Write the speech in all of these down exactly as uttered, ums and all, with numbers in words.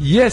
Yes!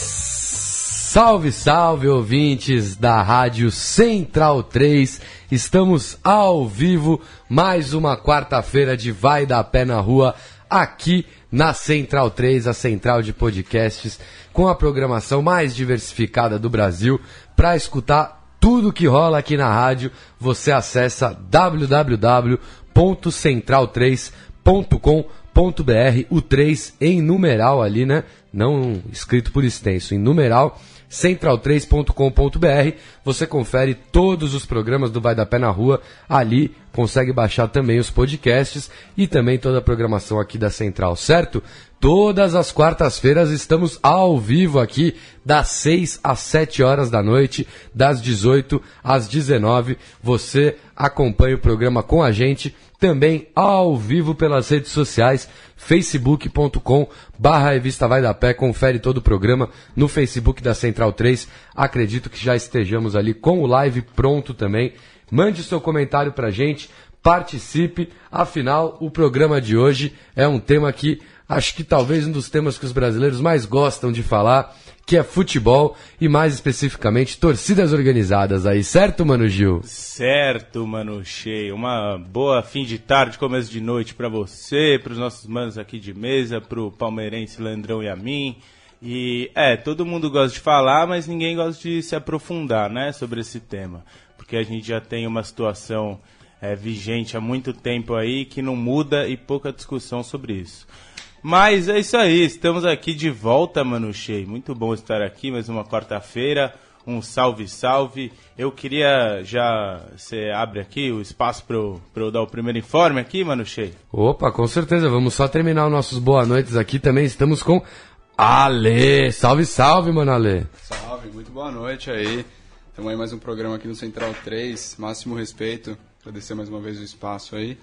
Salve, salve, ouvintes da Rádio Central três. Estamos ao vivo, mais uma quarta-feira de Vai da Pé na Rua, aqui na Central três, a central de podcasts, com a programação mais diversificada do Brasil. Para escutar tudo que rola aqui na rádio, você acessa w w w ponto central três ponto com ponto b r, o três em numeral ali, né? Não escrito por extenso, em numeral, central três ponto com ponto b r. Você confere todos os programas do Vai da Pé na Rua ali, consegue baixar também os podcasts e também toda a programação aqui da Central, certo? Todas as quartas-feiras estamos ao vivo aqui, das seis às sete horas da noite, das dezoito às dezenove. Você acompanha o programa com a gente, também ao vivo pelas redes sociais, facebook ponto com barra revista Vai da Pé, confere todo o programa no Facebook da Central três. Acredito que já estejamos ali com o live pronto também. Mande seu comentário pra gente, participe, afinal o programa de hoje é um tema que acho que talvez um dos temas que os brasileiros mais gostam de falar, que é futebol e mais especificamente torcidas organizadas aí, certo, Mano Gil? Certo, Mano Cheio. Uma boa fim de tarde, começo de noite pra você, pros nossos manos aqui de mesa, pro palmeirense Leandrão e a mim. E é, todo mundo gosta de falar, mas ninguém gosta de se aprofundar, né, sobre esse tema. Porque a gente já tem uma situação é, vigente há muito tempo aí que não muda e pouca discussão sobre isso. Mas é isso aí, estamos aqui de volta, Mano Cheio. Muito bom estar aqui, mais uma quarta-feira, um salve, salve. Eu queria já, você abre aqui o espaço para eu, pra eu dar o primeiro informe aqui, Mano Cheio? Opa, com certeza, vamos só terminar os nossos boa noites aqui, também estamos com Ale. Salve, salve, Mano Ale. Salve, muito boa noite aí. Estamos aí mais um programa aqui no Central três, máximo respeito, agradecer mais uma vez o espaço aí.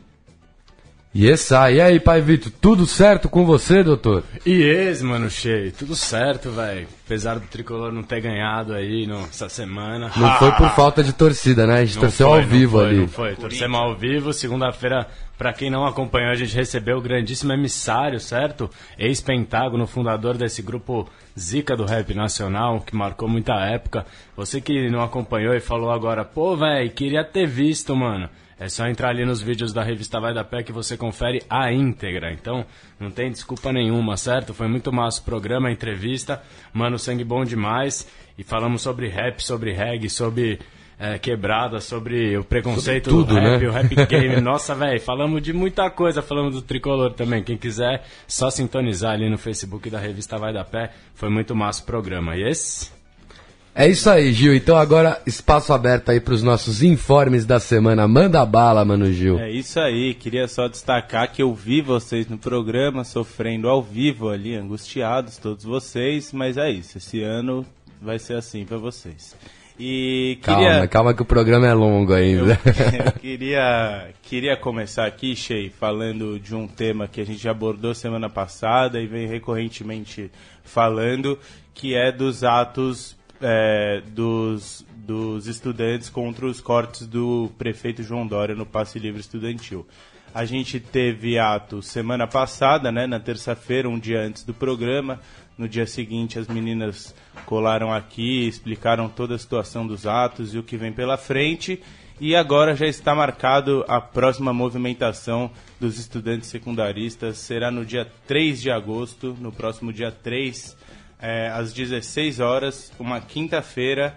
Yes, e aí, Pai Vitor, tudo certo com você, doutor? Yes, Mano Cheio, tudo certo, velho. Apesar do Tricolor não ter ganhado aí no, essa semana. Não ah, foi por falta de torcida, né? A gente torceu foi, ao vivo foi, ali. Não foi, torcemos ao vivo. Segunda-feira, pra quem não acompanhou, a gente recebeu o grandíssimo emissário, certo? Ex-Pentágono, fundador desse grupo Zica do Rap Nacional, que marcou muita época. Você que não acompanhou e falou agora, pô, velho, queria ter visto, mano. É só entrar ali nos vídeos da revista Vai da Pé que você confere a íntegra. Então, não tem desculpa nenhuma, certo? Foi muito massa o programa, a entrevista. Mano, sangue bom demais. E falamos sobre rap, sobre reggae, sobre é, quebrada, sobre o preconceito sobre tudo, do rap, né? O rap game. Nossa, velho, falamos de muita coisa. Falamos do Tricolor também. Quem quiser, só sintonizar ali no Facebook da revista Vai da Pé. Foi muito massa o programa. E esse... É isso aí, Gil. Então agora espaço aberto aí para os nossos informes da semana. Manda bala, Mano Gil. É isso aí. Queria só destacar que eu vi vocês no programa, sofrendo ao vivo ali, angustiados, todos vocês. Mas é isso. Esse ano vai ser assim para vocês. E queria... Calma, calma que o programa é longo ainda. Eu, eu queria, queria começar aqui, Shei, falando de um tema que a gente já abordou semana passada e vem recorrentemente falando, que é dos atos... É, dos, dos estudantes contra os cortes do prefeito João Dória no passe livre estudantil. A gente teve ato semana passada, né, na terça-feira, um dia antes do programa. No dia seguinte as meninas colaram aqui, explicaram toda a situação dos atos e o que vem pela frente. E agora já está marcado a próxima movimentação dos estudantes secundaristas. Será no dia três de agosto, no próximo dia três, É, às dezesseis horas, uma quinta-feira,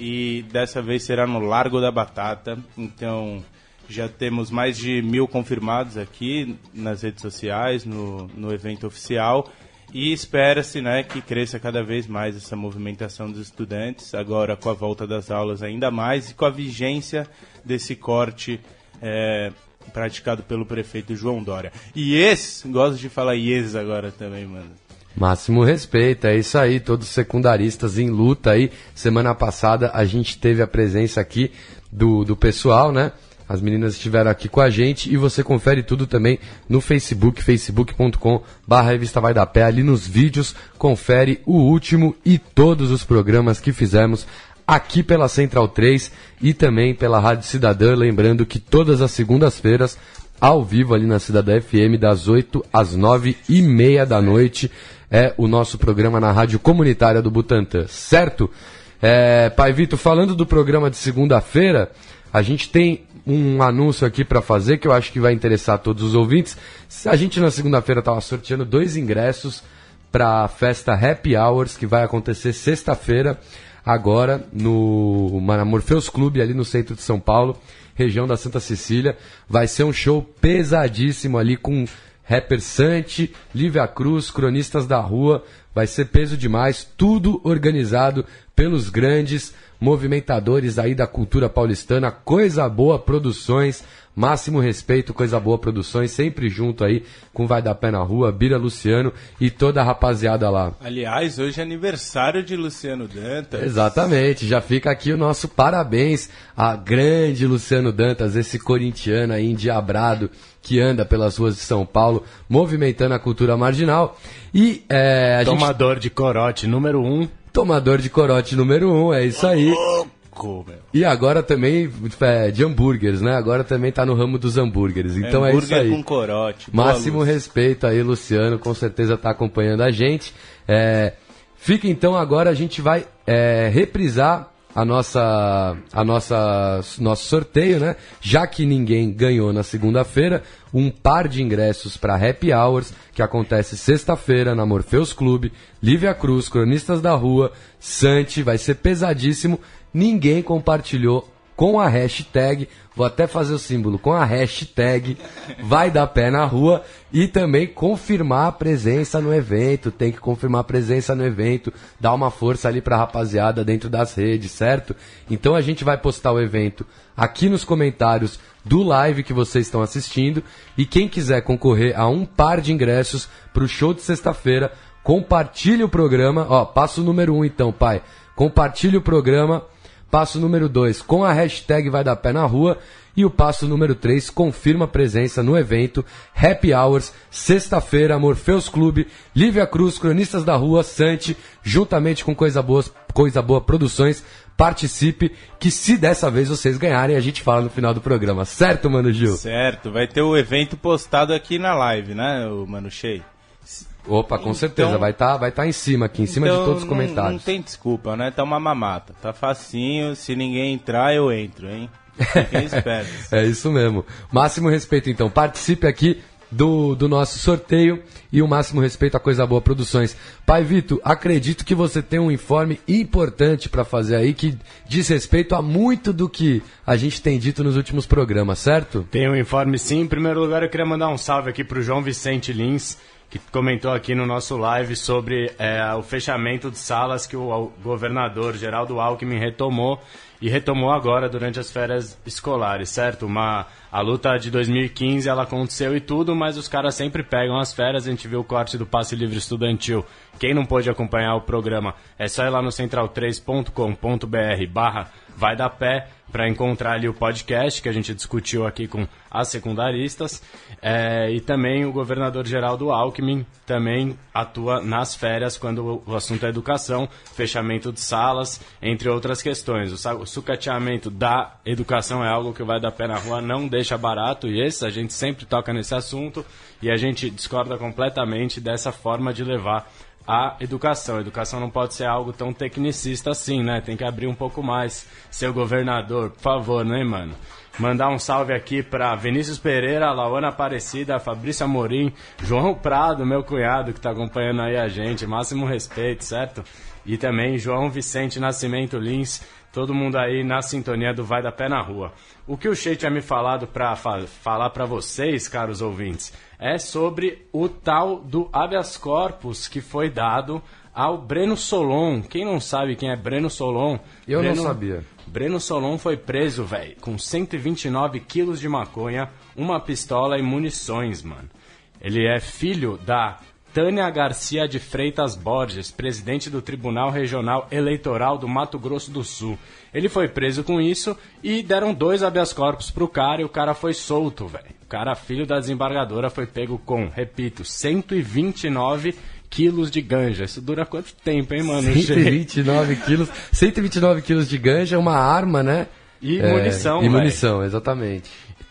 e dessa vez será no Largo da Batata. Então já temos mais de mil confirmados aqui nas redes sociais, no, no evento oficial, e espera-se, né, que cresça cada vez mais essa movimentação dos estudantes, agora com a volta das aulas ainda mais, e com a vigência desse corte é, praticado pelo prefeito João Dória. E esse, gosto de falar yes agora também, mano. Máximo respeito, é isso aí, todos secundaristas em luta aí. Semana passada a gente teve a presença aqui do, do pessoal, né? As meninas estiveram aqui com a gente e você confere tudo também no Facebook, facebook ponto com barra revista Vai da Pé. Ali nos vídeos, confere o último e todos os programas que fizemos aqui pela Central três e também pela Rádio Cidadã. Lembrando que todas as segundas-feiras, ao vivo ali na Cidadã F M, das oito às nove e meia da noite. é o nosso programa na Rádio Comunitária do Butantã, certo? É, Pai Vitor, falando do programa de segunda-feira, a gente tem um anúncio aqui para fazer que eu acho que vai interessar todos os ouvintes. A gente na segunda-feira estava sorteando dois ingressos para a festa Happy Hours, que vai acontecer sexta-feira, agora no Morpheus Clube, ali no centro de São Paulo, região da Santa Cecília. Vai ser um show pesadíssimo ali com rapper Santi, Lívia Cruz, cronistas da rua. Vai ser peso demais, tudo organizado pelos grandes movimentadores aí da cultura paulistana. Coisa Boa Produções, máximo respeito, Coisa Boa Produções, sempre junto aí com Vai Dar Pé na Rua, Bira Luciano e toda a rapaziada lá. Aliás, hoje é aniversário de Luciano Dantas. Exatamente, já fica aqui o nosso parabéns a grande Luciano Dantas, esse corintiano aí endiabrado que anda pelas ruas de São Paulo, movimentando a cultura marginal. E é, a Tomador gente... de corote número um. Tomador de corote número um, é isso aí. Louco, meu. E agora também é, de hambúrgueres, né? Agora também tá no ramo dos hambúrgueres. Então é isso aí. Com corote. Boa, máximo Lúcio. respeito aí, Luciano, com certeza tá acompanhando a gente. É, fica então agora, a gente vai é, reprisar a nossa, a nossa, nosso sorteio, né? Já que ninguém ganhou na segunda-feira, um par de ingressos para Happy Hours, que acontece sexta-feira na Morpheus Clube, Lívia Cruz, Cronistas da Rua, Santi, vai ser pesadíssimo. Ninguém compartilhou com a hashtag, vou até fazer o símbolo, com a hashtag Vai Dar Pé na Rua, e também confirmar a presença no evento. Tem que confirmar a presença no evento, dar uma força ali pra rapaziada dentro das redes, certo? Então a gente vai postar o evento aqui nos comentários do live que vocês estão assistindo, e quem quiser concorrer a um par de ingressos pro show de sexta-feira, compartilhe o programa, ó, passo número um então, pai, compartilhe o programa. Passo número dois, com a hashtag Vai Dar Pé na Rua. E o passo número três, confirma a presença no evento Happy Hours, sexta-feira, Morpheus Clube, Lívia Cruz, Cronistas da Rua, Santi, juntamente com Coisa Boa, Coisa Boa Produções. Participe, que se dessa vez vocês ganharem, a gente fala no final do programa. Certo, Mano Gil? Certo, vai ter o evento postado aqui na live, né, o Mano Shea? Opa, com certeza, Então- vai estar vai tá em cima aqui, em cima Então, de todos os não- comentários. Não tem desculpa, né? Tá uma mamata. Tá facinho, se ninguém entrar, eu entro, hein? Fiquem espertos. É isso mesmo. Máximo respeito, então. Participe aqui do, do nosso sorteio e o máximo respeito a Coisa Boa Produções. Pai Vitor, acredito que você tem um informe importante para fazer aí que diz respeito a muito do que a gente tem dito nos últimos programas, certo? Tem um informe sim. Em primeiro lugar, eu queria mandar um salve aqui pro João Vicente Lins, que comentou aqui no nosso live sobre é, o fechamento de salas que o, o governador Geraldo Alckmin retomou, e retomou agora durante as férias escolares, certo? Uma, a luta de dois mil e quinze ela aconteceu e tudo, mas os caras sempre pegam as férias. A gente viu o corte do Passe Livre Estudantil. Quem não pôde acompanhar o programa, é só ir lá no central três ponto com ponto b r barra Vai Dar Pé para encontrar ali o podcast que a gente discutiu aqui com as secundaristas. É, e também o governador Geraldo Alckmin também atua nas férias quando o assunto é educação, fechamento de salas, entre outras questões. O sa- o sucateamento da educação é algo que o Vai Dar Pé na Rua não deixa barato, e esse a gente sempre toca nesse assunto, e a gente discorda completamente dessa forma de levar a educação. A educação não pode ser algo tão tecnicista assim, né? Tem que abrir um pouco mais. Seu governador, por favor, né, mano? Mandar um salve aqui para Vinícius Pereira, Lauana Aparecida, Fabrício Amorim, João Prado, meu cunhado, que tá acompanhando aí a gente. Máximo respeito, certo? E também João Vicente Nascimento Lins, todo mundo aí na sintonia do Vai Dar Pé na Rua. O que o Shea tinha me falado para fa- falar para vocês, caros ouvintes, é sobre o tal do habeas corpus que foi dado ao Breno Solon. Quem não sabe quem é Breno Solon? Eu Breno, não sabia. Breno Solon foi preso, velho, com cento e vinte e nove quilos de maconha, uma pistola e munições, mano. Ele é filho da Tânia Garcia de Freitas Borges, presidente do Tribunal Regional Eleitoral do Mato Grosso do Sul. Ele foi preso com isso e deram dois habeas corpus pro cara e o cara foi solto, velho. O cara, filho da desembargadora, foi pego com, repito, cento e vinte e nove quilos de ganja. Isso dura quanto tempo, hein, mano? cento e vinte e nove quilos. cento e vinte e nove quilos de ganja é uma arma, né? E É, munição, E velho. munição, exatamente.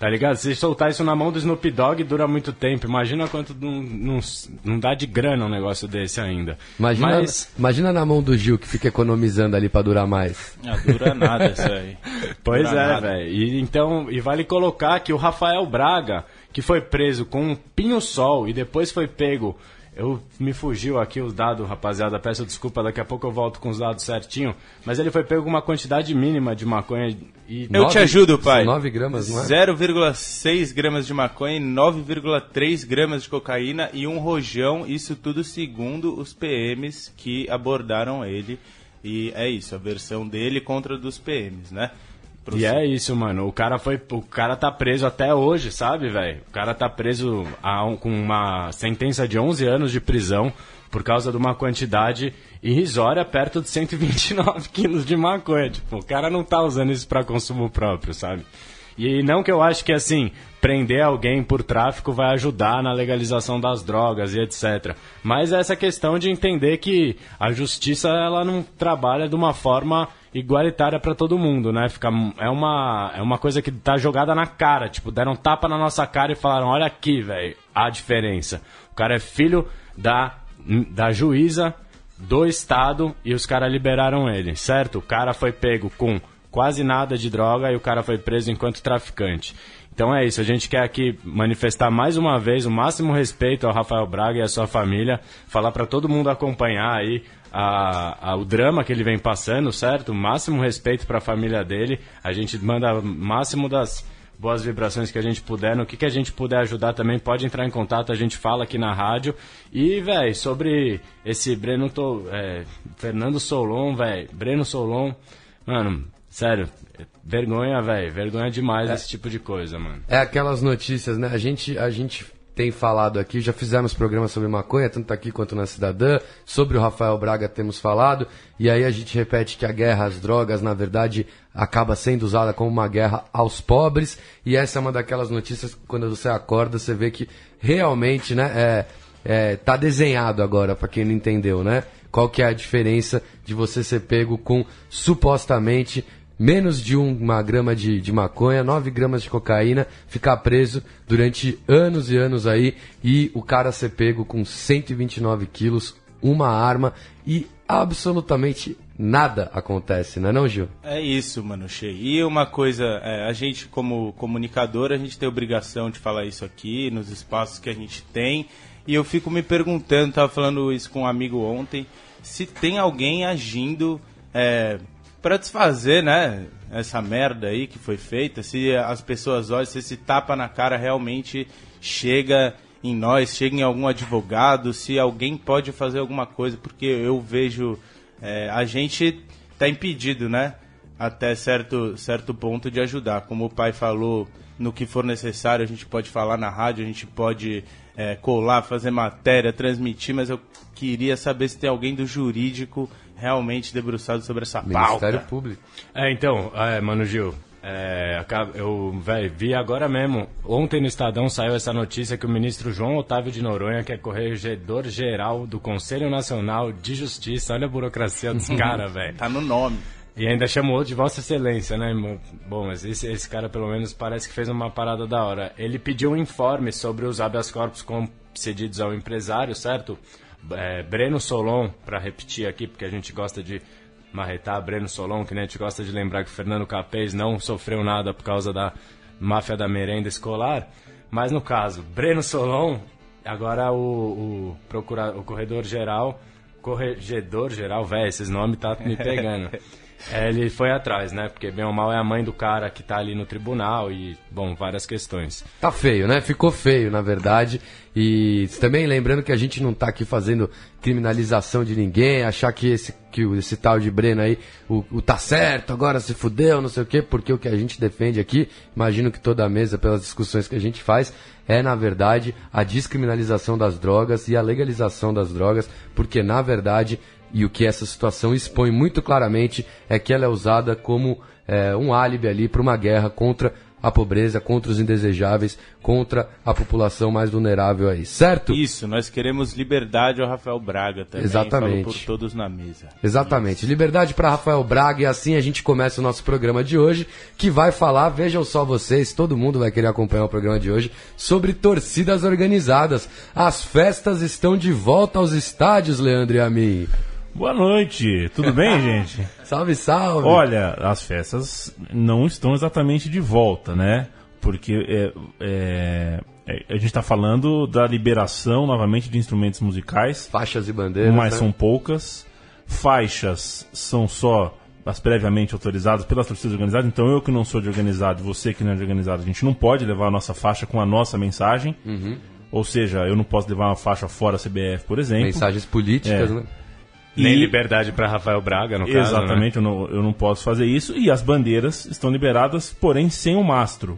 Tá ligado? Se soltar isso na mão do Snoop Dogg, dura muito tempo. Imagina quanto não, não, não dá de grana um negócio desse ainda. Imagina, Mas... imagina na mão do Gil, que fica economizando ali pra durar mais. Não dura nada isso aí. Pois dura é, velho. E, então, e vale colocar que o Rafael Braga, que foi preso com um pinho-sol e depois foi pego... Eu me fugiu aqui os dados, rapaziada, peço desculpa, daqui a pouco eu volto com os dados certinho, mas ele foi pego com uma quantidade mínima de maconha e... Eu te ajudo, pai. nove gramas, não é? zero vírgula seis gramas de maconha, nove vírgula três gramas de cocaína e um rojão, isso tudo segundo os P Ms que abordaram ele. E é isso, a versão dele contra a dos P Ms, né? Pro E é isso, mano. O cara foi, o cara tá preso até hoje, sabe, velho? O cara tá preso a um, com uma sentença de onze anos de prisão por causa de uma quantidade irrisória perto de cento e vinte e nove quilos de maconha. Tipo, o cara não tá usando isso pra consumo próprio, sabe? E não que eu acho que, assim, prender alguém por tráfico vai ajudar na legalização das drogas e etcétera. Mas é essa questão de entender que a justiça, ela não trabalha de uma forma igualitária para todo mundo, né? Fica, é, uma, é uma coisa que tá jogada na cara. Tipo, deram tapa na nossa cara e falaram, olha aqui, velho, a diferença. O cara é filho da, da juíza do Estado e os caras liberaram ele, certo? O cara foi pego com quase nada de droga e o cara foi preso enquanto traficante. Então é isso, a gente quer aqui manifestar mais uma vez o máximo respeito ao Rafael Braga e à sua família, falar para todo mundo acompanhar aí a, a, o drama que ele vem passando, certo? O máximo respeito para a família dele, a gente manda o máximo das boas vibrações que a gente puder, no que, que a gente puder ajudar também, pode entrar em contato, a gente fala aqui na rádio. E, velho, sobre esse Breno, tô, é, Fernando Solon, velho, Breno Solon, mano... Sério, vergonha, velho, vergonha demais é, esse tipo de coisa, mano. É aquelas notícias, né? A gente, a gente tem falado aqui, já fizemos programas sobre maconha, tanto aqui quanto na Cidadã, sobre o Rafael Braga temos falado, e aí a gente repete que a guerra às drogas, na verdade, acaba sendo usada como uma guerra aos pobres, e essa é uma daquelas notícias que quando você acorda, você vê que realmente, né, é, é, tá desenhado agora, pra quem não entendeu, né? Qual que é a diferença de você ser pego com, supostamente, menos de uma grama de, de maconha, nove gramas de cocaína, ficar preso durante anos e anos aí, e o cara ser pego com cento e vinte e nove quilos, uma arma, e absolutamente nada acontece, não é não, Gil? É isso, mano, Shea. E uma coisa, é, a gente como comunicador, a gente tem a obrigação de falar isso aqui, nos espaços que a gente tem, e eu fico me perguntando, tava falando isso com um amigo ontem, se tem alguém agindo... É, para desfazer, né, essa merda aí que foi feita, se as pessoas olham, se esse tapa na cara realmente chega em nós, chega em algum advogado, se alguém pode fazer alguma coisa, porque eu vejo, é, a gente tá impedido, né, até certo, certo ponto de ajudar. Como o pai falou, no que for necessário, a gente pode falar na rádio, a gente pode é, colar, fazer matéria, transmitir, mas eu queria saber se tem alguém do jurídico realmente debruçado sobre essa pauta. Ministério Público. É, então, é, Mano Gil, é, eu véio, vi agora mesmo, ontem no Estadão saiu essa notícia que o ministro João Otávio de Noronha, que é corregedor-geral do Conselho Nacional de Justiça, olha a burocracia dos caras, velho. Tá no nome. E ainda chamou de Vossa Excelência, né? Bom, mas esse, esse cara pelo menos parece que fez uma parada da hora. Ele pediu um informe sobre os habeas corpus concedidos ao empresário, certo? É, Breno Solon, para repetir aqui, porque a gente gosta de marretar Breno Solon, que nem a gente gosta de lembrar que Fernando Capês não sofreu nada por causa da máfia da merenda escolar, mas no caso, Breno Solon, agora o, o, procura, o corredor-geral, corregedor-geral, velho, esses nomes tá me pegando. É, ele foi atrás, né? Porque bem ou mal é a mãe do cara que tá ali no tribunal e, bom, várias questões. Tá feio, né? Ficou feio, na verdade. E também lembrando que a gente não tá aqui fazendo criminalização de ninguém, achar que esse, que esse tal de Breno aí, o, o tá certo, agora se fudeu, não sei o quê, porque o que a gente defende aqui, imagino que toda a mesa, pelas discussões que a gente faz, é, na verdade, a descriminalização das drogas e a legalização das drogas, porque, na verdade... E o que essa situação expõe muito claramente é que ela é usada como é, um álibi ali para uma guerra contra a pobreza, contra os indesejáveis, contra a população mais vulnerável aí, certo? Isso, nós queremos liberdade ao Rafael Braga também. Exatamente. Falo por todos na mesa. Exatamente. Isso. Liberdade para Rafael Braga, e assim a gente começa o nosso programa de hoje, que vai falar, vejam só vocês, todo mundo vai querer acompanhar o programa de hoje, sobre torcidas organizadas. As festas estão de volta aos estádios, Leandro e a mim. Boa noite, tudo bem, gente? Salve, salve! Olha, as festas não estão exatamente de volta, né? Porque é, é, a gente está falando da liberação novamente de instrumentos musicais. Faixas e bandeiras, mas né? São poucas. Faixas são só as previamente autorizadas pelas torcidas organizadas. Então eu que não sou de organizado, você que não é de organizado, a gente não pode levar a nossa faixa com a nossa mensagem. Uhum. Ou seja, eu não posso levar uma faixa fora C B F, por exemplo. Mensagens políticas, É. né? Nem E- liberdade para Rafael Braga, no caso, né? Exatamente, eu, não, eu não posso fazer isso. E as bandeiras estão liberadas, porém sem o mastro.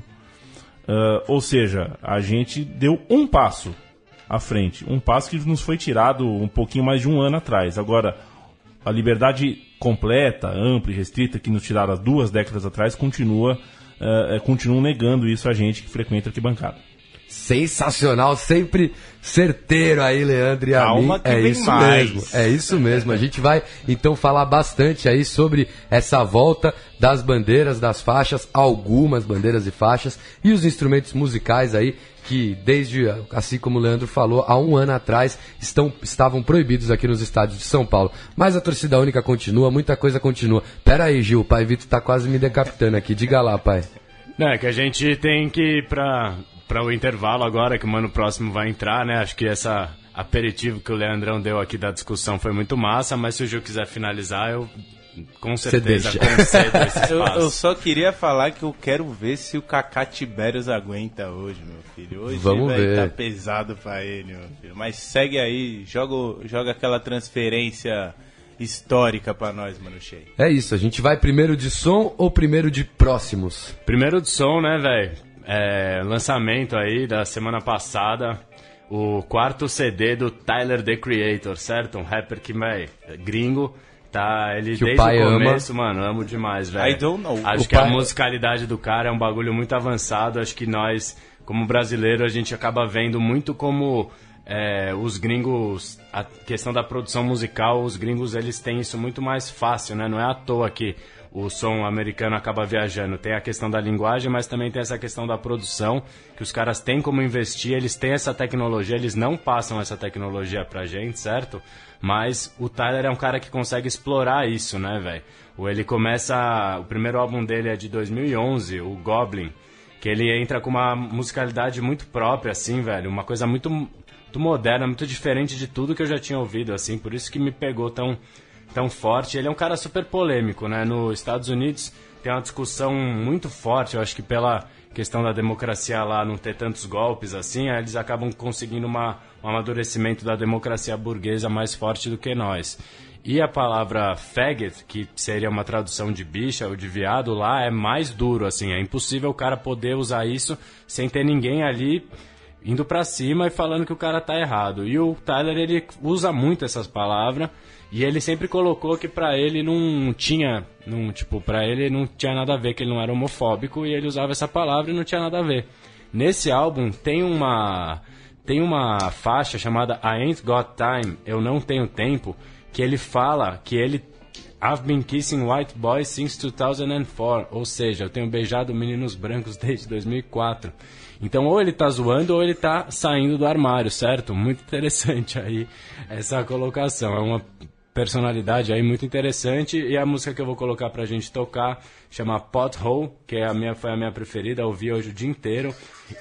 Ah, ou seja, a gente deu um passo à frente. Um passo que nos foi tirado um pouquinho mais de um ano atrás. Agora, a liberdade completa, ampla e restrita que nos tiraram há duas décadas atrás continua, ah, continuam negando isso a gente que frequenta a arquibancada. Sensacional, sempre certeiro aí, Leandro e a Calma mim. que É vem isso mais. mesmo, é isso mesmo. A gente vai então falar bastante aí sobre essa volta das bandeiras, das faixas, algumas bandeiras e faixas e os instrumentos musicais aí que desde, assim como o Leandro falou, há um ano atrás estão, estavam proibidos aqui nos estádios de São Paulo. Mas a torcida única continua, muita coisa continua. Pera aí, Gil, o pai Vitor tá quase me decapitando aqui. Diga lá, pai. Não, é que a gente tem que ir pra, pra o intervalo agora, que o Mano Próximo vai entrar, né? Acho que essa aperitivo que o Leandrão deu aqui da discussão foi muito massa, mas se o Gil quiser finalizar, eu com certeza deixa. concedo esse Eu, espaço. eu só queria falar que eu quero ver se o Kaká Tibérios aguenta hoje, meu filho. Hoje Vamos vai ver. tá pesado pra ele, meu filho. Mas segue aí, joga, o- joga aquela transferência histórica pra nós, mano, cheio. É isso, a gente vai primeiro de som ou primeiro de próximos? Primeiro de som, né, velho? É, lançamento aí da semana passada, o quarto C D do Tyler, The Creator, certo? Um rapper que, velho, é gringo, tá? Ele Que o desde pai o ama. começo, mano, amo demais, velho. I don't know. Acho O que pai- a musicalidade do cara é um bagulho muito avançado, acho que nós, como brasileiro, a gente acaba vendo muito como... É, os gringos, a questão da produção musical, os gringos eles têm isso muito mais fácil, né? Não é à toa que o som americano acaba viajando. Tem a questão da linguagem, mas também tem essa questão da produção, que os caras têm como investir, eles têm essa tecnologia, eles não passam essa tecnologia pra gente, certo? Mas o Tyler é um cara que consegue explorar isso, né, velho? Ele começa... O primeiro álbum dele é de dois mil e onze, o Goblin, que ele entra com uma musicalidade muito própria, assim, velho. Uma coisa muito... muito moderna, muito diferente de tudo que eu já tinha ouvido, assim, por isso que me pegou tão, tão forte. Ele é um cara super polêmico, né? Nos Estados Unidos tem uma discussão muito forte, eu acho que pela questão da democracia lá não ter tantos golpes assim, aí eles acabam conseguindo uma, um amadurecimento da democracia burguesa mais forte do que nós. E a palavra faggot, que seria uma tradução de bicha ou de viado, lá é mais duro, assim, é impossível o cara poder usar isso sem ter ninguém ali indo pra cima e falando que o cara tá errado. E o Tyler, ele usa muito essas palavras e ele sempre colocou que pra ele não tinha, não, tipo, pra ele não tinha nada a ver, que ele não era homofóbico e ele usava essa palavra e não tinha nada a ver. Nesse álbum tem uma tem uma faixa chamada I Ain't Got Time, Eu Não Tenho Tempo, que ele fala que ele I've been kissing white boys since two thousand four, ou seja, eu tenho beijado meninos brancos desde dois mil e quatro. Então, ou ele tá zoando ou ele tá saindo do armário, certo? Muito interessante aí essa colocação. É uma personalidade aí muito interessante. E a música que eu vou colocar pra gente tocar chama Pothole, que é a minha, foi a minha preferida. Eu ouvi hoje o dia inteiro.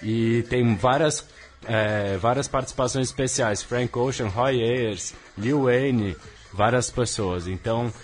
E tem várias, é, várias participações especiais. Frank Ocean, Roy Ayers, Lil Wayne, várias pessoas. Então,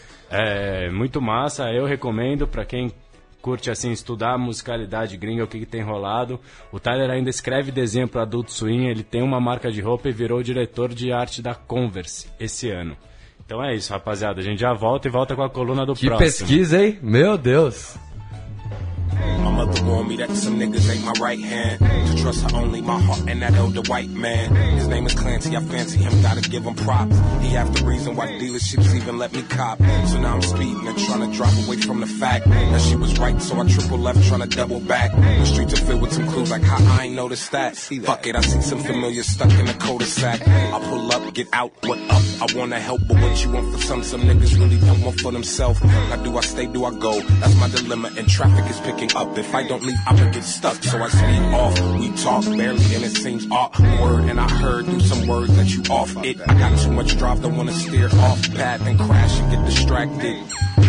é muito massa. Eu recomendo pra quem curte assim estudar a musicalidade gringa, o que, que tem rolado. O Tyler ainda escreve desenho para Adult Swim, ele tem uma marca de roupa e virou diretor de arte da Converse esse ano. Então é isso, rapaziada, a gente já volta e volta com a coluna do Que próximo. pesquisa, hein? Meu Deus! My mother warned me that some niggas ain't my right hand. To trust her only my heart and that elder white man. His name is Clancy, I fancy him, gotta give him props. He half the reason why dealerships even let me cop. So now I'm speeding and trying to drive away from the fact that she was right, so I triple left trying to double back. The streets are filled with some clues like how I ain't noticed that. Fuck it, I see some familiar stuck in the cul-de-sac. I pull up, get out, what up? I wanna help, but what you want for some, some niggas really don't want for themselves. Now do I stay, do I go? That's my dilemma, and traffic is picking up. If I don't leave, I'ma get stuck, so I speed off. We talk barely, and it seems awkward. And I heard through some words that you off it. I got too much drive, don't wanna steer off path and crash and get distracted.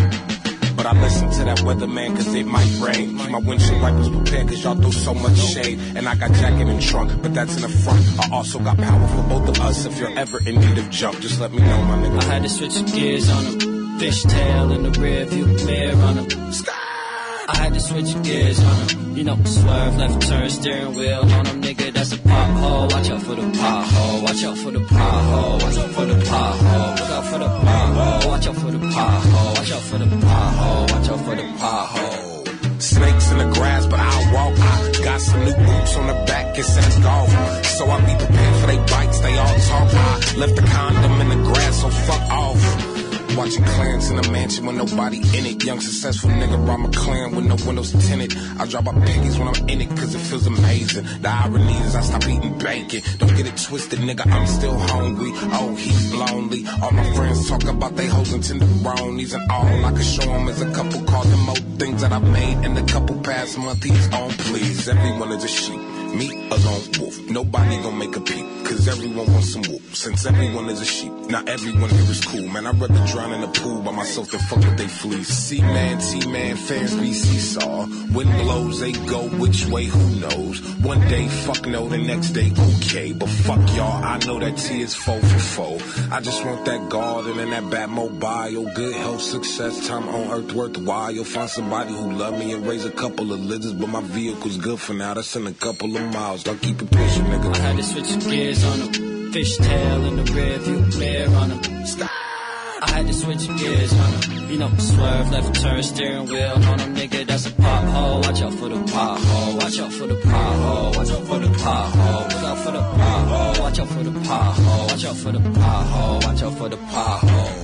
But I listen to that weatherman cause it might rain. Keep my windshield wipers prepared cause y'all throw so much shade. And I got jacket and trunk, but that's in the front. I also got power for both of us. If you're ever in need of jump, just let me know, my nigga. I had to switch gears on him. Fishtail in the rear view mirror on him. I had to switch gears on him. You know, swerve, left turn, steering wheel on him, nigga, that's a pothole. Watch out for the pothole. Watch out for the pothole. Watch out for the pothole. Look out for the pothole. Watch out for the pothole. Watch out for the pothole. Watch out for the pothole. Snakes in the grass, but I'll walk. I got some new boots on the back instead of golf. So I be prepared for they bites, they all talk. I left the condom in the grass, so fuck off. Watching clans in a mansion with nobody in it. Young successful nigga rob a clan with no windows tinted. I drop my piggies when I'm in it cause it feels amazing. The irony is I stop eating bacon. Don't get it twisted, nigga, I'm still hungry. Oh, he's lonely. All my friends talk about they hoes and tenderonis and all I can show them is a couple called them old things that I've made and a couple past month he's on. Please, everyone is a sheep. Me, a lone wolf. Nobody gon' make a peep, cause everyone wants some whoop. Since everyone is a sheep, now everyone here is cool. Man, I'd rather drown in the pool by myself than fuck with they fleas. C-man, T-man, fans be seesaw. Wind blows, they go which way, who knows. One day, fuck no, the next day, okay. But fuck y'all, I know that T is four for four. I just want that garden and that Batmobile. Good health, success, time on earth worthwhile. You'll find somebody who love me and raise a couple of lizards. But my vehicle's good for now, that's in a couple of miles, don't keep it pushing, nigga. I had to switch gears on him. Fishtail in the rear view mirror on him. I had to switch gears on him. You know, swerve, left turn, steering wheel on him, nigga, that's a pothole. Watch out for the pothole. Watch out for the pothole. Watch out for the pothole. Look out for the pothole. Watch out for the pothole. Watch out for the pothole. Watch out for the pothole.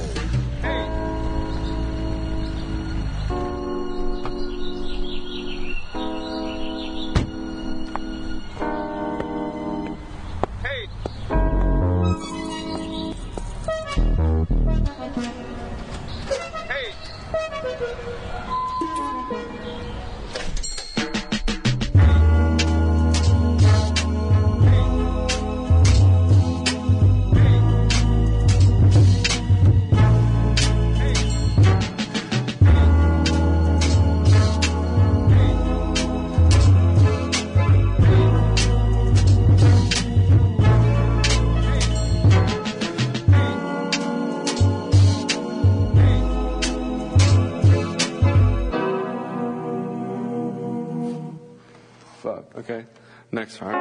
Okay, next time.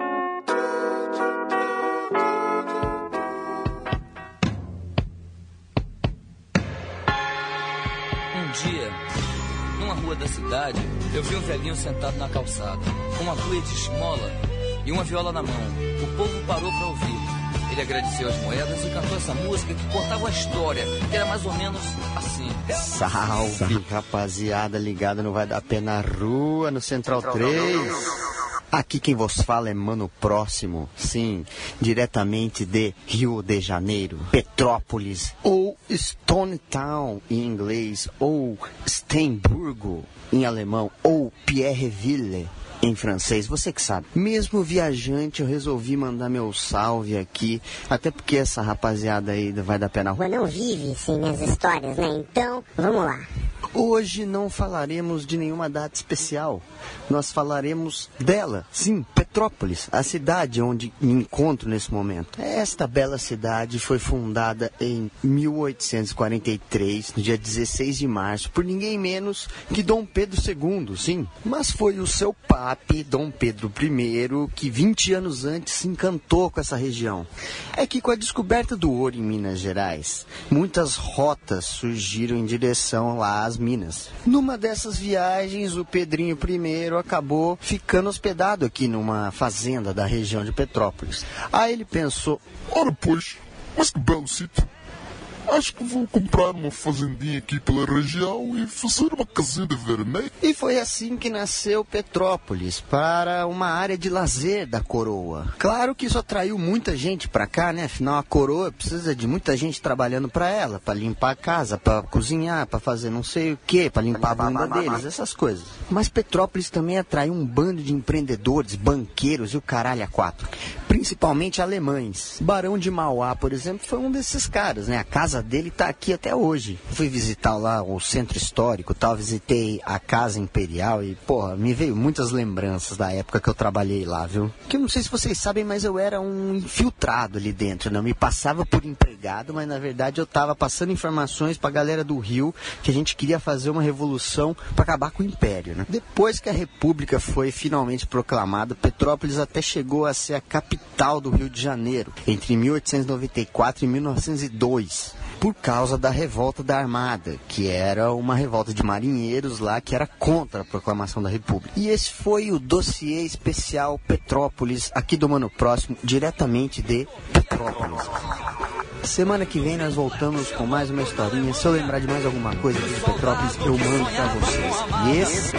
Um dia, numa rua da cidade, eu vi um velhinho sentado na calçada, com uma cuia de esmola e uma viola na mão. O povo parou para ouvir. Ele agradeceu as moedas e cantou essa música que contava a história, que era mais ou menos assim. Salve, rapaziada ligada no Vai Dar Pé na Rua, no Central três. Aqui quem vos fala é Mano Próximo, sim, diretamente de Rio de Janeiro, Petrópolis, ou Stone Town em inglês, ou Steinburgo em alemão, ou Pierreville em francês, você que sabe. Mesmo viajante, eu resolvi mandar meu salve aqui, até porque essa rapaziada aí Vai Dar Pé na Rua não vive sem minhas histórias, né? Então, vamos lá. Hoje não falaremos de nenhuma data especial. Nós falaremos dela, sim, Petrópolis. Petrópolis, a cidade onde me encontro nesse momento. Esta bela cidade foi fundada em mil oitocentos e quarenta e três, no dia dezesseis de março, por ninguém menos que Dom Pedro segundo, sim. Mas foi o seu papi, Dom Pedro I, que vinte anos antes se encantou com essa região. É que com a descoberta do ouro em Minas Gerais, muitas rotas surgiram em direção lá às minas. Numa dessas viagens, o Pedrinho I acabou ficando hospedado aqui numa fazenda da região de Petrópolis. Aí ele pensou: ora pois, mas que belo sítio. Acho que vou comprar uma fazendinha aqui pela região e fazer uma casinha vermelha. E foi assim que nasceu Petrópolis, para uma área de lazer da coroa. Claro que isso atraiu muita gente para cá, né? Afinal, a coroa precisa de muita gente trabalhando para ela, para limpar a casa, para cozinhar, para fazer não sei o que, para limpar a bunda deles, essas coisas. Mas Petrópolis também atraiu um bando de empreendedores, banqueiros e o caralho a quatro. Principalmente alemães. Barão de Mauá, por exemplo, foi um desses caras, né? A casa dele tá aqui até hoje. Fui visitar lá o centro histórico, tal, visitei a casa imperial e, porra, me veio muitas lembranças da época que eu trabalhei lá, viu? Que eu não sei se vocês sabem, mas eu era um infiltrado ali dentro, né? Eu me passava por empregado, mas na verdade eu tava passando informações pra galera do Rio que a gente queria fazer uma revolução pra acabar com o império, né? Depois que a república foi finalmente proclamada, Petrópolis até chegou a ser a capital do Rio de Janeiro, entre mil oitocentos e noventa e quatro e mil novecentos e dois. Por causa da revolta da Armada, que era uma revolta de marinheiros lá que era contra a proclamação da República. E esse foi o dossiê especial Petrópolis, aqui do Mano Próximo, diretamente de Petrópolis. Semana que vem nós voltamos com mais uma historinha. Se eu lembrar de mais alguma coisa aqui de Petrópolis, eu mando pra vocês. E esse...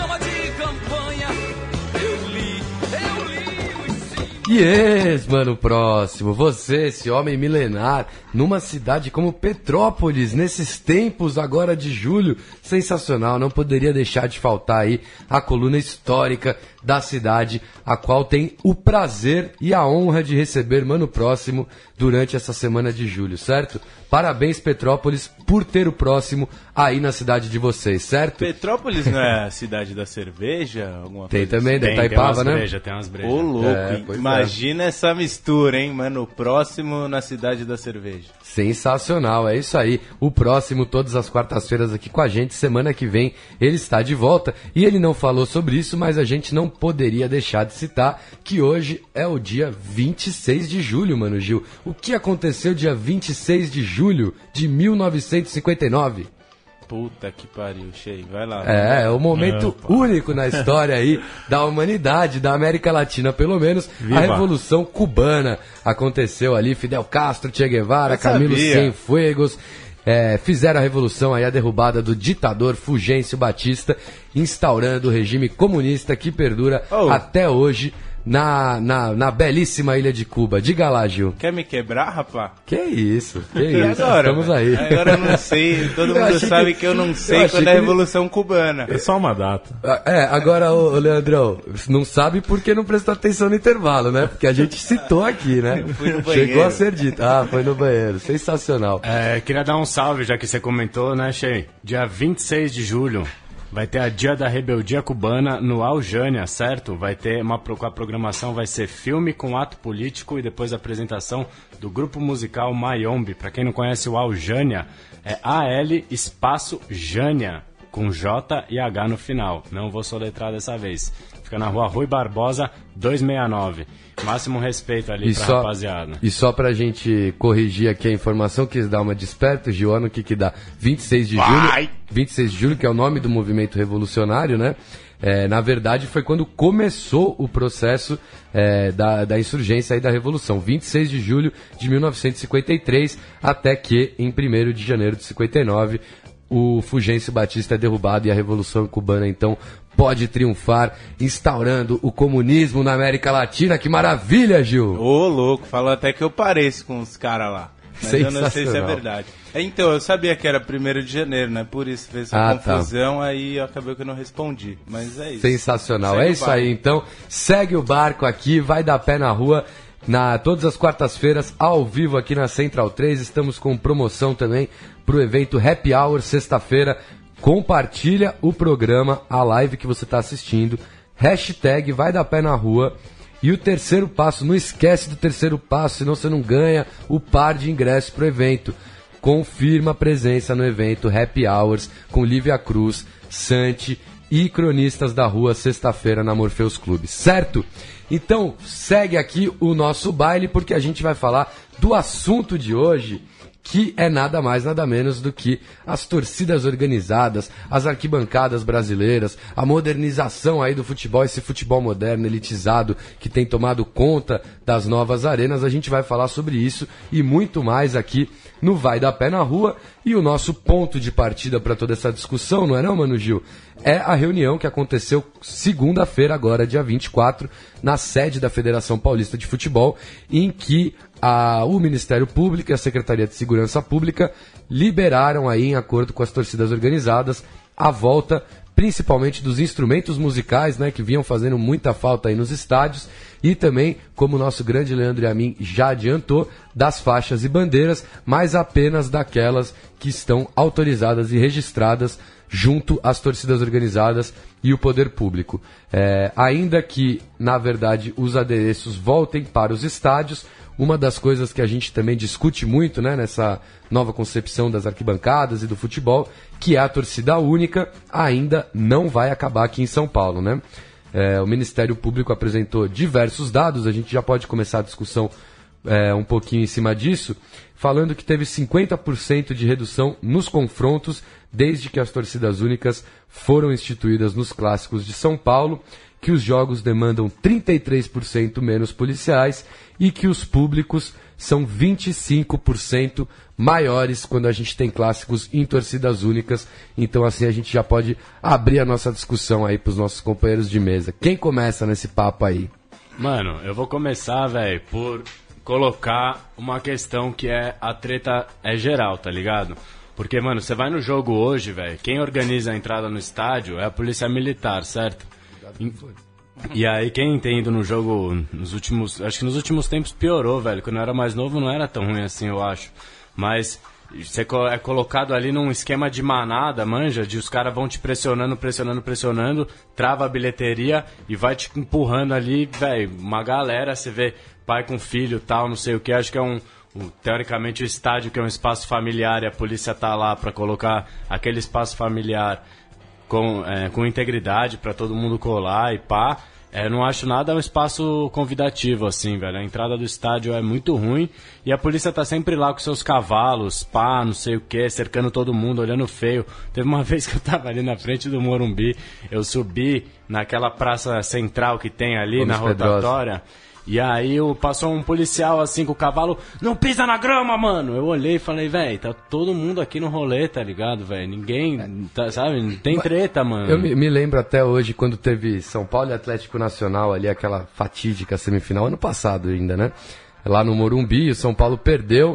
Yes, Mano Próximo, você, esse homem milenar, numa cidade como Petrópolis, nesses tempos agora de julho, sensacional, não poderia deixar de faltar aí a coluna histórica da cidade, a qual tem o prazer e a honra de receber Mano Próximo durante essa semana de julho, certo? Parabéns, Petrópolis, por ter o Próximo aí na cidade de vocês, certo? Petrópolis não é a cidade da cerveja? Alguma tem coisa também, assim? da Itaipava, né? Breja, tem umas brejas. Ô, louco, é, imagina é. essa mistura, hein, mano? O Próximo na cidade da cerveja. Sensacional, é isso aí. O Próximo, todas as quartas-feiras aqui com a gente. Semana que vem ele está de volta. E ele não falou sobre isso, mas a gente não poderia deixar de citar que hoje é o dia vinte e seis de julho, Mano Gil. O que aconteceu dia vinte e seis de julho de mil novecentos e cinquenta e nove? Puta que pariu, Shea, vai lá. É, é um momento é, único na história aí da humanidade, da América Latina, pelo menos. Viva. A Revolução Cubana aconteceu ali, Fidel Castro, Che Guevara, Eu Camilo sabia. Cienfuegos, é, fizeram a revolução aí, a derrubada do ditador Fulgêncio Batista, instaurando o regime comunista que perdura oh. até hoje Na, na, na belíssima ilha de Cuba. Diga lá, Gil. Quer me quebrar, rapá? Que isso, que isso. Agora, estamos aí. Agora eu não sei, todo mundo sabe que, que eu não sei eu quando é a Revolução Cubana. É só uma data. É, agora, ô, ô Leandrão, não sabe porque não prestou atenção no intervalo, né? Porque a gente citou aqui, né? Eu fui no banheiro. Chegou a ser dito. Ah, foi no banheiro. Sensacional. É, queria dar um salve, já que você comentou, né, Shea? Dia vinte e seis de julho. Vai ter a Dia da Rebeldia Cubana no Aljânia, certo? Vai ter uma a programação, vai ser filme com ato político e depois a apresentação do grupo musical Mayombe. Para quem não conhece o Aljânia, é A L espaço Jânia, com J e H no final. Não vou soletrar dessa vez. Fica na rua Rui Barbosa, duzentos e sessenta e nove. Máximo respeito ali e pra só, rapaziada. E só pra gente corrigir aqui a informação, quis dar uma desperta, Gioano, o que que dá? vinte e seis de julho, vinte e seis de julho, que é o nome do movimento revolucionário, né? É, na verdade, foi quando começou o processo é, da, da insurgência e da Revolução. vinte e seis de julho de mil novecentos e cinquenta e três, até que, em primeiro de janeiro de cinquenta e nove, o Fulgêncio Batista é derrubado e a Revolução Cubana, então, pode triunfar, instaurando o comunismo na América Latina. Que maravilha, Gil! Ô, louco, falou até que eu pareço com os caras lá. Mas eu não sei se é verdade. Então, eu sabia que era primeiro de janeiro, né? Por isso fez essa ah, confusão, tá. Aí acabou que eu não respondi. Mas é isso. Sensacional, segue é isso aí. Então, segue o barco aqui, vai dar pé na rua. Na, todas as quartas-feiras, ao vivo aqui na Central três. Estamos com promoção também para o evento Happy Hour, sexta-feira. Compartilha o programa, a live que você está assistindo. Hashtag vai dar pé na rua. E o terceiro passo, não esquece do terceiro passo, senão você não ganha o par de ingressos pro evento. Confirma a presença no evento Happy Hours com Lívia Cruz, Santi e cronistas da rua, sexta-feira na Morpheus Clube, certo? Então, segue aqui o nosso baile, porque a gente vai falar do assunto de hoje, que é nada mais, nada menos do que as torcidas organizadas, as arquibancadas brasileiras, a modernização aí do futebol, esse futebol moderno, elitizado, que tem tomado conta das novas arenas. A gente vai falar sobre isso e muito mais aqui no Vai Dar Pé na Rua. E o nosso ponto de partida para toda essa discussão, não é não, Mano Gil? É a reunião que aconteceu segunda-feira, agora dia vinte e quatro, na sede da Federação Paulista de Futebol, em que a, o Ministério Público e a Secretaria de Segurança Pública liberaram aí, em acordo com as torcidas organizadas, a volta principalmente dos instrumentos musicais, né, que vinham fazendo muita falta aí nos estádios, e também, como o nosso grande Leandro Yamin já adiantou, das faixas e bandeiras, mas apenas daquelas que estão autorizadas e registradas junto às torcidas organizadas e o poder público. É, ainda que, na verdade, os adereços voltem para os estádios, uma das coisas que a gente também discute muito, né, nessa nova concepção das arquibancadas e do futebol, que é a torcida única, ainda não vai acabar aqui em São Paulo, né? É, o Ministério Público apresentou diversos dados, a gente já pode começar a discussão é, um pouquinho em cima disso, falando que teve cinquenta por cento de redução nos confrontos desde que as torcidas únicas foram instituídas nos clássicos de São Paulo, que os jogos demandam trinta e três por cento menos policiais e que os públicos são vinte e cinco por cento maiores quando a gente tem clássicos em torcidas únicas. Então assim a gente já pode abrir a nossa discussão aí para os nossos companheiros de mesa. Quem começa nesse papo aí? Mano, eu vou começar, velho, por colocar uma questão que é a treta é geral, tá ligado? Porque, mano, você vai no jogo hoje, velho, quem organiza a entrada no estádio é a polícia militar, certo? E, e aí quem tem ido no jogo nos últimos... Acho que nos últimos tempos piorou, velho. Quando eu era mais novo não era tão ruim assim, eu acho. Mas você é colocado ali num esquema de manada, manja, de os caras vão te pressionando, pressionando, pressionando, trava a bilheteria e vai te empurrando ali, velho, uma galera, você vê pai com filho, tal, não sei o que, acho que é um... O, teoricamente o estádio, que é um espaço familiar, e a polícia tá lá para colocar aquele espaço familiar com, é, com integridade para todo mundo colar e pá. É, não acho nada um espaço convidativo assim, velho. A entrada do estádio é muito ruim e a polícia tá sempre lá com seus cavalos, pá, não sei o que, cercando todo mundo, olhando feio. Teve uma vez que eu tava ali na frente do Morumbi, eu subi naquela praça central que tem ali, Gomes na rotatória. Pedrosa. E aí eu, passou um policial assim com o cavalo, não pisa na grama, mano. Eu olhei e falei, velho, tá todo mundo aqui no rolê, tá ligado, velho? Ninguém, tá, sabe, não tem treta, mano. Eu me, me lembro até hoje quando teve São Paulo e Atlético Nacional ali, aquela fatídica semifinal, ano passado ainda, né? Lá no Morumbi, o São Paulo perdeu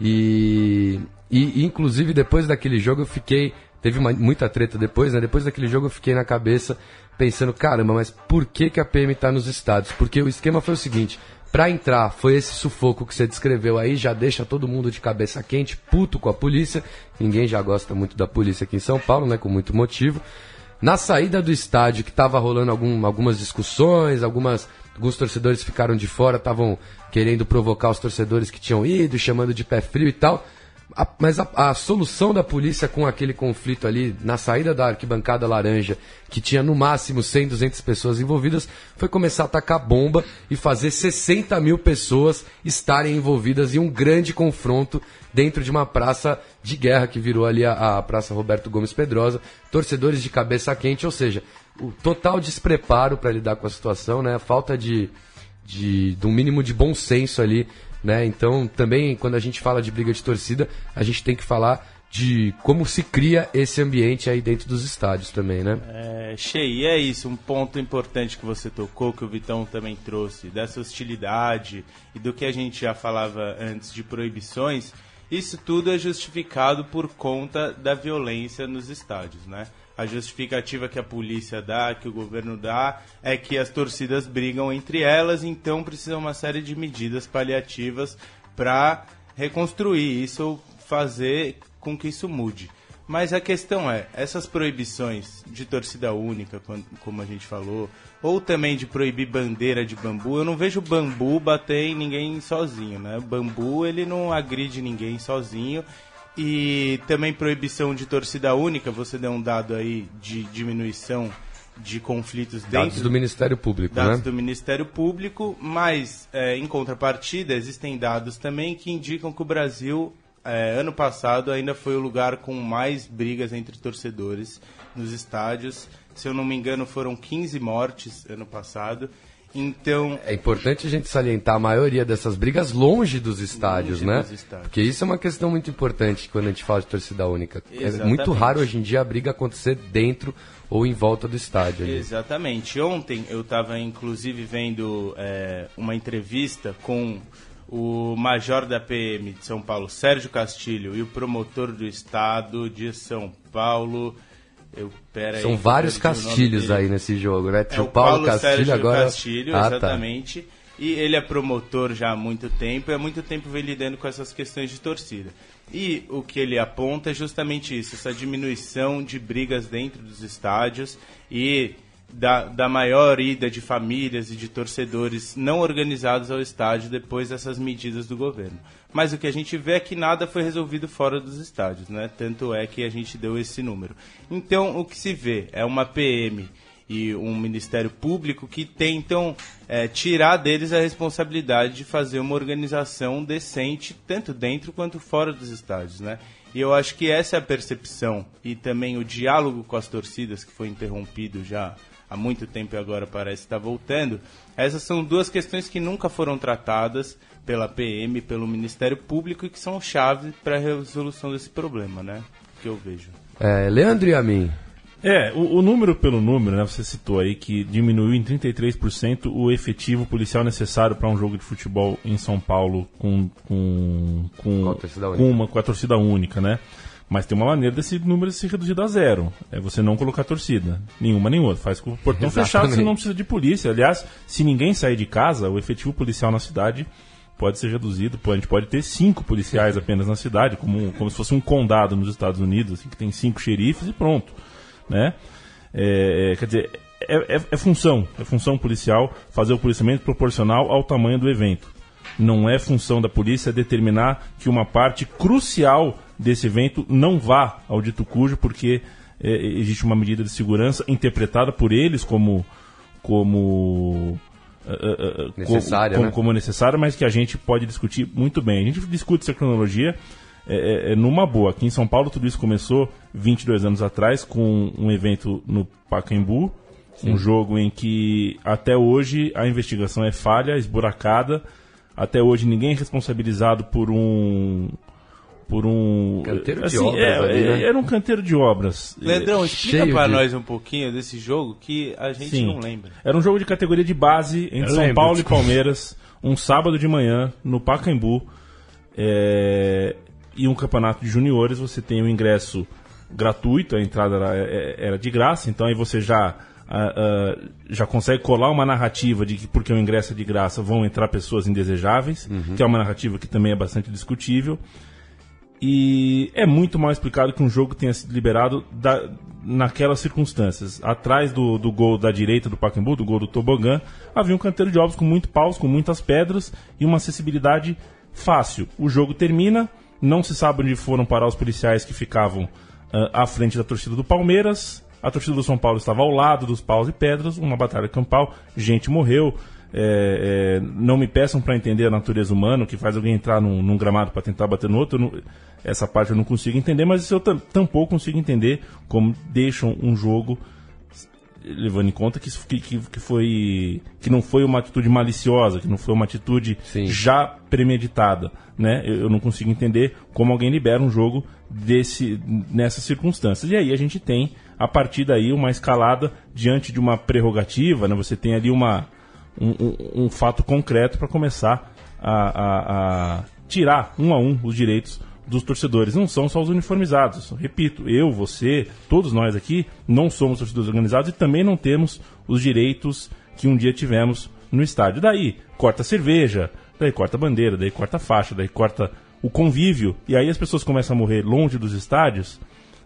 e, e inclusive depois daquele jogo eu fiquei, teve uma, muita treta depois, né? Depois daquele jogo eu fiquei na cabeça pensando, caramba, mas por que, que a P M tá nos estádios? Porque o esquema foi o seguinte, pra entrar foi esse sufoco que você descreveu aí, já deixa todo mundo de cabeça quente, puto com a polícia, ninguém já gosta muito da polícia aqui em São Paulo, né, com muito motivo. Na saída do estádio, que tava rolando algum, algumas discussões, algumas, alguns torcedores ficaram de fora, estavam querendo provocar os torcedores que tinham ido, chamando de pé frio e tal. A, mas a, a solução da polícia com aquele conflito ali na saída da arquibancada laranja, que tinha no máximo cem, duzentas pessoas envolvidas, foi começar a atacar bomba e fazer sessenta mil pessoas estarem envolvidas em um grande confronto dentro de uma praça de guerra que virou ali a, a Praça Roberto Gomes Pedrosa, torcedores de cabeça quente, ou seja, o total despreparo para lidar com a situação, né, a falta de, de, de um mínimo de bom senso ali. Né? Então, também, quando a gente fala de briga de torcida, a gente tem que falar de como se cria esse ambiente aí dentro dos estádios também, né? É, Shei, é isso, um ponto importante que você tocou, que o Vitão também trouxe, dessa hostilidade e do que a gente já falava antes de proibições, isso tudo é justificado por conta da violência nos estádios, né? A justificativa que a polícia dá, que o governo dá, é que as torcidas brigam entre elas, então precisa uma série de medidas paliativas para reconstruir isso ou fazer com que isso mude. Mas a questão é, essas proibições de torcida única, como a gente falou, ou também de proibir bandeira de bambu, eu não vejo bambu bater em ninguém sozinho, né? O bambu, ele não agride ninguém sozinho. E também proibição de torcida única, você deu um dado aí de diminuição de conflitos dentro... Dados do Ministério Público, dados né? do Ministério Público, mas é, em contrapartida existem dados também que indicam que o Brasil... É, ano passado ainda foi o lugar com mais brigas entre torcedores nos estádios. Se eu não me engano, foram quinze mortes ano passado. Então... É importante a gente salientar a maioria dessas brigas longe dos estádios, longe né? Dos estádios. Porque isso é uma questão muito importante quando a gente fala de torcida única. Exatamente. É muito raro hoje em dia a briga acontecer dentro ou em volta do estádio. Ali. Exatamente. Ontem eu estava inclusive vendo é, uma entrevista com... o major da P M de São Paulo, Sérgio Castilho, e o promotor do estado de São Paulo... Eu, pera São aí, vários Castilhos aí nesse jogo, né? É o Paulo, Paulo Castilho Sérgio agora... Castilho, ah, exatamente. Tá. E ele é promotor já há muito tempo, e há muito tempo vem lidando com essas questões de torcida. E o que ele aponta é justamente isso, essa diminuição de brigas dentro dos estádios e... Da, da maior ida de famílias e de torcedores não organizados ao estádio depois dessas medidas do governo. Mas o que a gente vê é que nada foi resolvido fora dos estádios, né? Tanto é que a gente deu esse número. Então, o que se vê é uma P M e um Ministério Público que tentam é, tirar deles a responsabilidade de fazer uma organização decente, tanto dentro quanto fora dos estádios, né? E eu acho que essa é a percepção e também o diálogo com as torcidas, que foi interrompido já há muito tempo e agora parece estar voltando. Essas são duas questões que nunca foram tratadas pela P M, pelo Ministério Público, e que são chave para a resolução desse problema, né? Que eu vejo. É, Leandro e a mim. É, o, o número pelo número, né? Você citou aí que diminuiu em trinta e três por cento o efetivo policial necessário para um jogo de futebol em São Paulo com, com, com, com, a, torcida com, uma, com a torcida única, né? Mas tem uma maneira desse número ser reduzido a zero. É você não colocar torcida. Nenhuma nem outra. Faz com o portão Exatamente. fechado, você não precisa de polícia. Aliás, se ninguém sair de casa, o efetivo policial na cidade pode ser reduzido. A gente pode ter cinco policiais apenas na cidade, como, como se fosse um condado nos Estados Unidos, assim, que tem cinco xerifes e pronto. Né? É, é, quer dizer, é, é, é função. É função policial fazer o policiamento proporcional ao tamanho do evento. Não é função da polícia determinar que uma parte crucial desse evento não vá ao dito cujo, porque é, existe uma medida de segurança interpretada por eles como como uh, uh, necessária, como, né? como necessária, mas que a gente pode discutir muito bem. A gente discute essa cronologia é, é, numa boa. Aqui em São Paulo tudo isso começou vinte e dois anos atrás com um evento no Pacaembu, Sim. um jogo em que até hoje a investigação é falha, esburacada. Até hoje ninguém é responsabilizado por um... Por um... Canteiro assim, de obras é, ali, né? Era um canteiro de obras. Leandrão, explica pra de... nós um pouquinho desse jogo que a gente Sim. não lembra. Era um jogo de categoria de base entre Eu São lembro, Paulo desculpa. e Palmeiras, um sábado de manhã, no Pacaembu. É... E um campeonato de juniores, você tem o ingresso gratuito, a entrada era, era de graça, então aí você já... Uh, uh, já consegue colar uma narrativa de que porque o ingresso é de graça vão entrar pessoas indesejáveis, uhum. que é uma narrativa que também é bastante discutível. E é muito mal explicado que um jogo tenha sido liberado da, naquelas circunstâncias. Atrás do, do gol da direita do Pacaembu, do gol do Tobogã, havia um canteiro de obras com muito paus, com muitas pedras e uma acessibilidade fácil. O jogo termina, não se sabe onde foram parar os policiais que ficavam uh, à frente da torcida do Palmeiras. A torcida do São Paulo estava ao lado dos paus e pedras, uma batalha campal, gente morreu. É, é, não me peçam para entender a natureza humana, o que faz alguém entrar num, num gramado para tentar bater no outro. Não, essa parte eu não consigo entender, mas isso eu tam, tampouco consigo entender como deixam um jogo, levando em conta que, isso, que, que, foi, que não foi uma atitude maliciosa, que não foi uma atitude Sim. já premeditada. Né? Eu, eu não consigo entender como alguém libera um jogo desse, nessas circunstâncias. E aí a gente tem, a partir daí, uma escalada diante de uma prerrogativa, né? Você tem ali uma, um, um, um fato concreto para começar a, a, a tirar um a um os direitos dos torcedores. Não são só os uniformizados. Repito, eu, você, todos nós aqui não somos torcedores organizados e também não temos os direitos que um dia tivemos no estádio. Daí corta cerveja, daí corta bandeira, daí corta faixa, daí corta o convívio. E aí as pessoas começam a morrer longe dos estádios.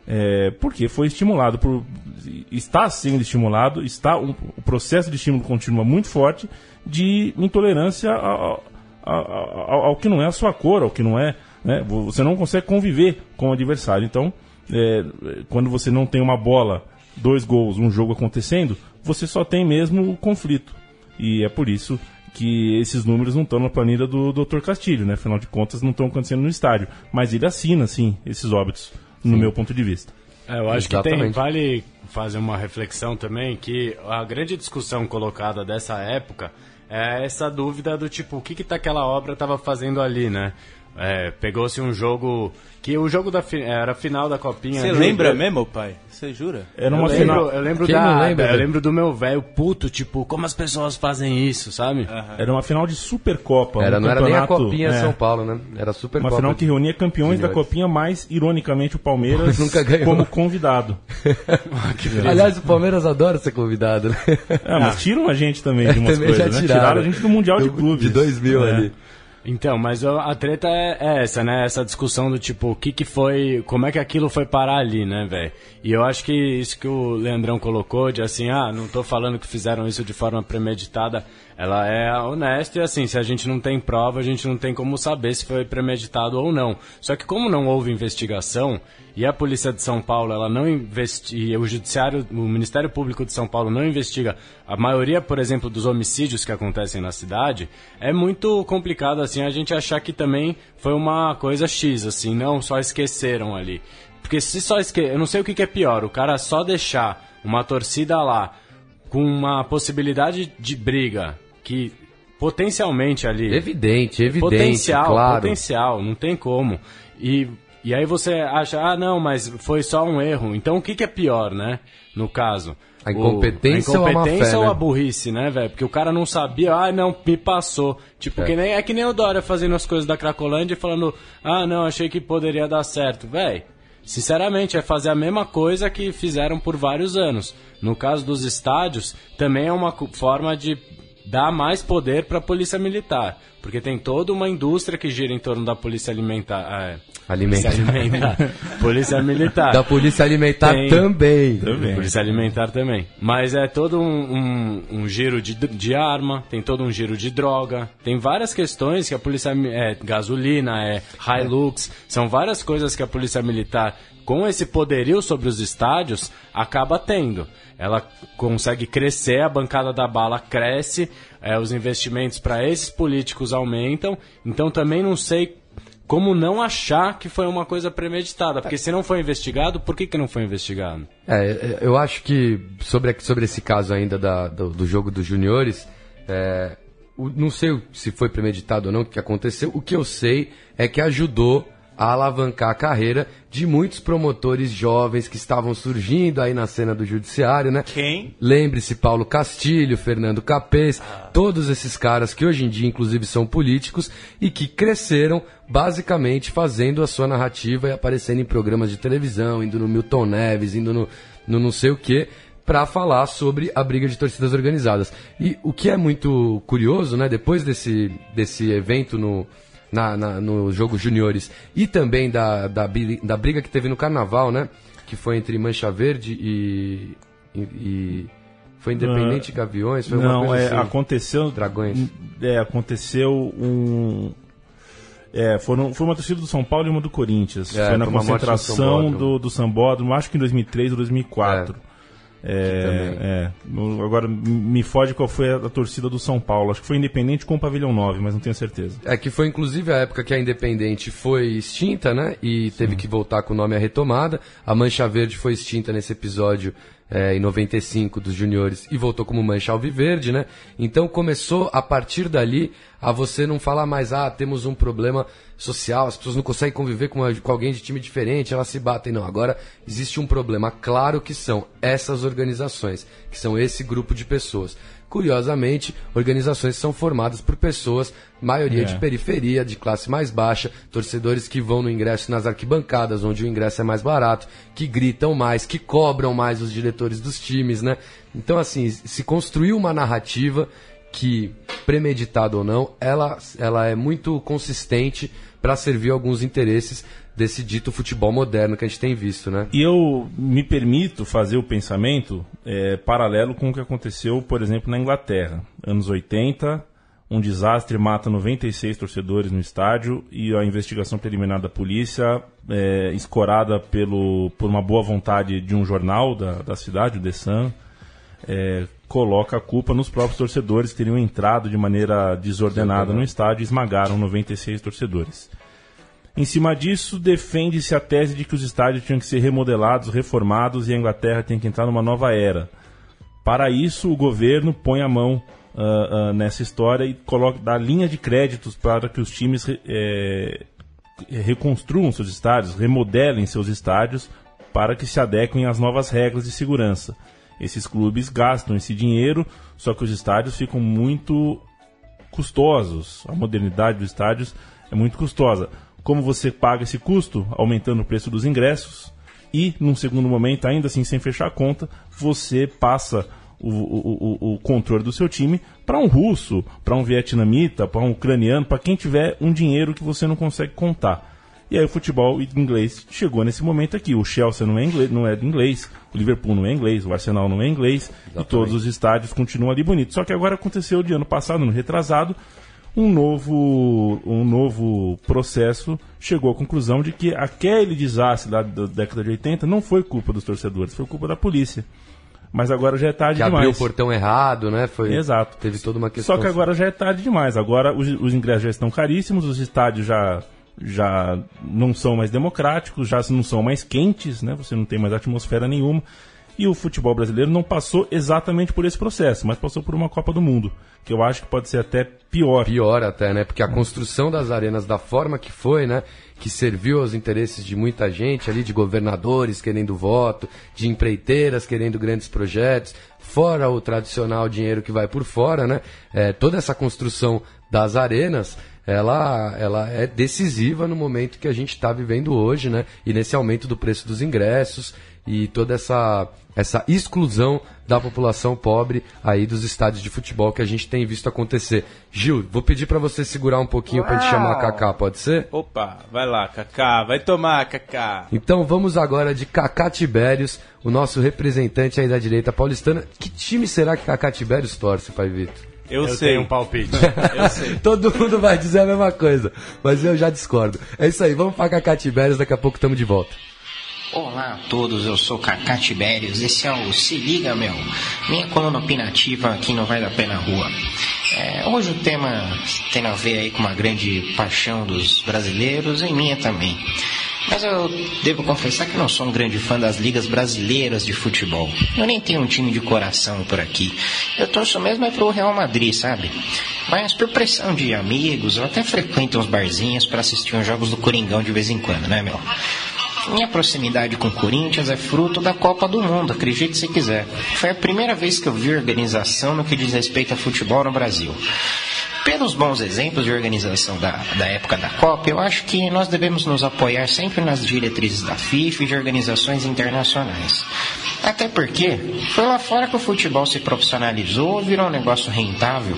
É, porque foi estimulado, por, está sendo estimulado, está, um, o processo de estímulo continua muito forte de intolerância ao, ao, ao, ao que não é a sua cor, ao que não é, né, você não consegue conviver com o adversário. Então, é, quando você não tem uma bola, dois gols, um jogo acontecendo, você só tem mesmo o conflito. E é por isso que esses números não estão na planilha do doutor Castilho, né? Afinal de contas, não estão acontecendo no estádio. Mas ele assina, sim, esses óbitos, no Sim. meu ponto de vista. É, eu acho Exatamente. que tem, vale fazer uma reflexão também, que a grande discussão colocada dessa época é essa dúvida do tipo, o que que tá aquela obra estava fazendo ali, né? É, pegou-se um jogo que o jogo da fi, era a final da Copinha. Você lembra eu, mesmo, pai? Você jura? Era uma eu final. Lembro, eu lembro Quem da, lembra, eu lembro do meu velho puto, tipo, como as pessoas fazem isso, sabe? Uhum. Era uma final de Supercopa. Era, um não era nem a Copinha é. São Paulo, né? Era Supercopa. Uma final que reunia campeões da Copinha, mais ironicamente o Palmeiras nunca ganhou. Como convidado. Aliás, o Palmeiras adora ser convidado, né? É, mas tiram a gente também de umas coisas, né? Tiraram. Tiraram a gente do Mundial de Clubes. De dois mil é. ali. Então, mas a treta é, é essa, né? Essa discussão do tipo, o que que foi, como é que aquilo foi parar ali, né, velho? E eu acho que isso que o Leandrão colocou, de assim, ah, não tô falando que fizeram isso de forma premeditada, ela é honesta e assim, se a gente não tem prova, a gente não tem como saber se foi premeditado ou não. Só que como não houve investigação, e a Polícia de São Paulo, ela não investiga, o Judiciário, o Ministério Público de São Paulo não investiga a maioria, por exemplo, dos homicídios que acontecem na cidade, é muito complicado, assim, a gente achar que também foi uma coisa X, assim, não só esqueceram ali. Porque se só esquecer, eu não sei o que que é pior, o cara só deixar uma torcida lá com uma possibilidade de briga que potencialmente ali... Evidente, evidente, potencial, claro. Potencial, não tem como. E... E aí você acha, ah, não, mas foi só um erro. Então o que, que é pior, né? No caso. A incompetência, o, a incompetência ou a má fé, ou né? a burrice, né, velho? Porque o cara não sabia, ah, não, me passou. Tipo, é. Que nem, é que nem o Dória fazendo as coisas da Cracolândia e falando, ah, não, achei que poderia dar certo. Velho, sinceramente, é fazer a mesma coisa que fizeram por vários anos. No caso dos estádios, também é uma forma de dar mais poder para a polícia militar. Porque tem toda uma indústria que gira em torno da polícia alimentar. É, alimentar. Polícia alimentar. Polícia militar. Da polícia alimentar tem, também. também. Polícia alimentar também. Mas é todo um, um, um giro de, de arma, tem todo um giro de droga. Tem várias questões que a polícia... É gasolina, é Hilux. São várias coisas que a polícia militar, com esse poderio sobre os estádios, acaba tendo. Ela consegue crescer, a bancada da bala cresce, é, os investimentos para esses políticos aumentam, então também não sei como não achar que foi uma coisa premeditada, porque se não foi investigado, por que, que não foi investigado? É, eu acho que sobre, sobre esse caso ainda da, do, do jogo dos juniores, é, o, não sei se foi premeditado ou não o que aconteceu, o que eu sei é que ajudou a alavancar a carreira de muitos promotores jovens que estavam surgindo aí na cena do judiciário, né? Quem? Lembre-se, Paulo Castilho, Fernando Capês, ah. todos esses caras que hoje em dia, inclusive, são políticos e que cresceram basicamente fazendo a sua narrativa e aparecendo em programas de televisão, indo no Milton Neves, indo no, no não sei o quê, para falar sobre a briga de torcidas organizadas. E o que é muito curioso, né? Depois desse, desse evento no... Na, na, no jogo juniores e também da, da, da briga que teve no Carnaval, né? Que foi entre Mancha Verde e... e, e foi Independente uh, Gaviões? Foi não, uma coisa é, assim, aconteceu... Dragões. É, aconteceu um... É, foram, foi uma torcida do São Paulo e uma do Corinthians. É, foi na concentração do, do Sambódromo, acho que em dois mil e três ou dois mil e quatro. É. É, é, agora me foge qual foi a, a torcida do São Paulo. Acho que foi Independente com o Pavilhão nove, mas não tenho certeza. É que foi inclusive a época que a Independente foi extinta, né? E teve Sim. que voltar com o nome à retomada. A Mancha Verde foi extinta nesse episódio é, em noventa e cinco dos juniores e voltou como Mancha Alviverde, né? Então começou a partir dali a você não falar mais, ah, temos um problema social, as pessoas não conseguem conviver com, uma, com alguém de time diferente, elas se batem. Não, agora existe um problema claro que são essas organizações, que são esse grupo de pessoas. Curiosamente, organizações são formadas por pessoas, maioria é. de periferia, de classe mais baixa, torcedores que vão no ingresso nas arquibancadas, onde o ingresso é mais barato, que gritam mais, que cobram mais os diretores dos times, né? Então, assim, se construiu uma narrativa que, premeditado ou não, ela, ela é muito consistente para servir alguns interesses desse dito futebol moderno que a gente tem visto, né? E eu me permito fazer o pensamento é, paralelo com o que aconteceu, por exemplo, na Inglaterra. Anos oitenta, um desastre mata noventa e seis torcedores no estádio e a investigação preliminar da polícia, é, escorada pelo, por uma boa vontade de um jornal da, da cidade, o The Sun, é, coloca a culpa nos próprios torcedores que teriam entrado de maneira desordenada no estádio e esmagaram noventa e seis torcedores. Em cima disso, defende-se a tese de que os estádios tinham que ser remodelados, reformados e a Inglaterra tem que entrar numa nova era. Para isso, o governo põe a mão uh, uh, nessa história e coloca, dá linha de créditos para que os times é, reconstruam seus estádios, remodelem seus estádios para que se adequem às novas regras de segurança. Esses clubes gastam esse dinheiro, só que os estádios ficam muito custosos. A modernidade dos estádios é muito custosa. Como você paga esse custo? Aumentando o preço dos ingressos e, num segundo momento, ainda assim sem fechar a conta, você passa o, o, o, o controle do seu time para um russo, para um vietnamita, para um ucraniano, para quem tiver um dinheiro que você não consegue contar. E aí o futebol inglês chegou nesse momento aqui. O Chelsea não é inglês, não é inglês, o Liverpool não é inglês, o Arsenal não é inglês, exatamente. E todos os estádios continuam ali bonitos. Só que agora aconteceu de ano passado, no retrasado, um novo, um novo processo chegou à conclusão de que aquele desastre lá da década de oitenta não foi culpa dos torcedores, foi culpa da polícia. Mas agora já é tarde que demais. Abriu o portão errado, né? Foi, exato. Teve toda uma questão. Só que agora já é tarde demais. Agora os, os ingressos já estão caríssimos, os estádios já, já não são mais democráticos, já não são mais quentes, né? Você não tem mais atmosfera nenhuma. E o futebol brasileiro não passou exatamente por esse processo, mas passou por uma Copa do Mundo, que eu acho que pode ser até pior. Pior até, né? Porque a construção das arenas da forma que foi, né? Que serviu aos interesses de muita gente ali, de governadores querendo voto, de empreiteiras querendo grandes projetos, fora o tradicional dinheiro que vai por fora, né? É, toda essa construção das arenas, ela, ela é decisiva no momento que a gente está vivendo hoje, né? E nesse aumento do preço dos ingressos e toda essa, essa exclusão da população pobre aí dos estádios de futebol que a gente tem visto acontecer. Gil, vou pedir para você segurar um pouquinho para te chamar a Kaká, pode ser? Opa, vai lá, Kaká, vai tomar, Kaká. Então vamos agora de Kaká Tibérios, o nosso representante aí da direita paulistana. Que time será que Kaká Tibérios torce, Pai Vitor? Eu, eu sei. tenho um palpite. Eu sei. Todo mundo vai dizer a mesma coisa, mas eu já discordo. É isso aí, vamos para Kaká Tibérios, daqui a pouco estamos de volta. Olá a todos, eu sou Kaká Tibérios, esse é o Se Liga Meu, minha coluna opinativa aqui no Vai da Pé na Rua. É, hoje o tema tem a ver aí com uma grande paixão dos brasileiros e minha também. Mas eu devo confessar que não sou um grande fã das ligas brasileiras de futebol. Eu nem tenho um time de coração por aqui. Eu torço mesmo é pro Real Madrid, sabe? Mas por pressão de amigos, eu até frequento uns barzinhos para assistir uns jogos do Coringão de vez em quando, né, meu? Minha proximidade com o Corinthians é fruto da Copa do Mundo, acredite se quiser. Foi a primeira vez que eu vi organização no que diz respeito a futebol no Brasil. Pelos bons exemplos de organização da, da época da Copa, eu acho que nós devemos nos apoiar sempre nas diretrizes da FIFA e de organizações internacionais. Até porque foi lá fora que o futebol se profissionalizou e virou um negócio rentável.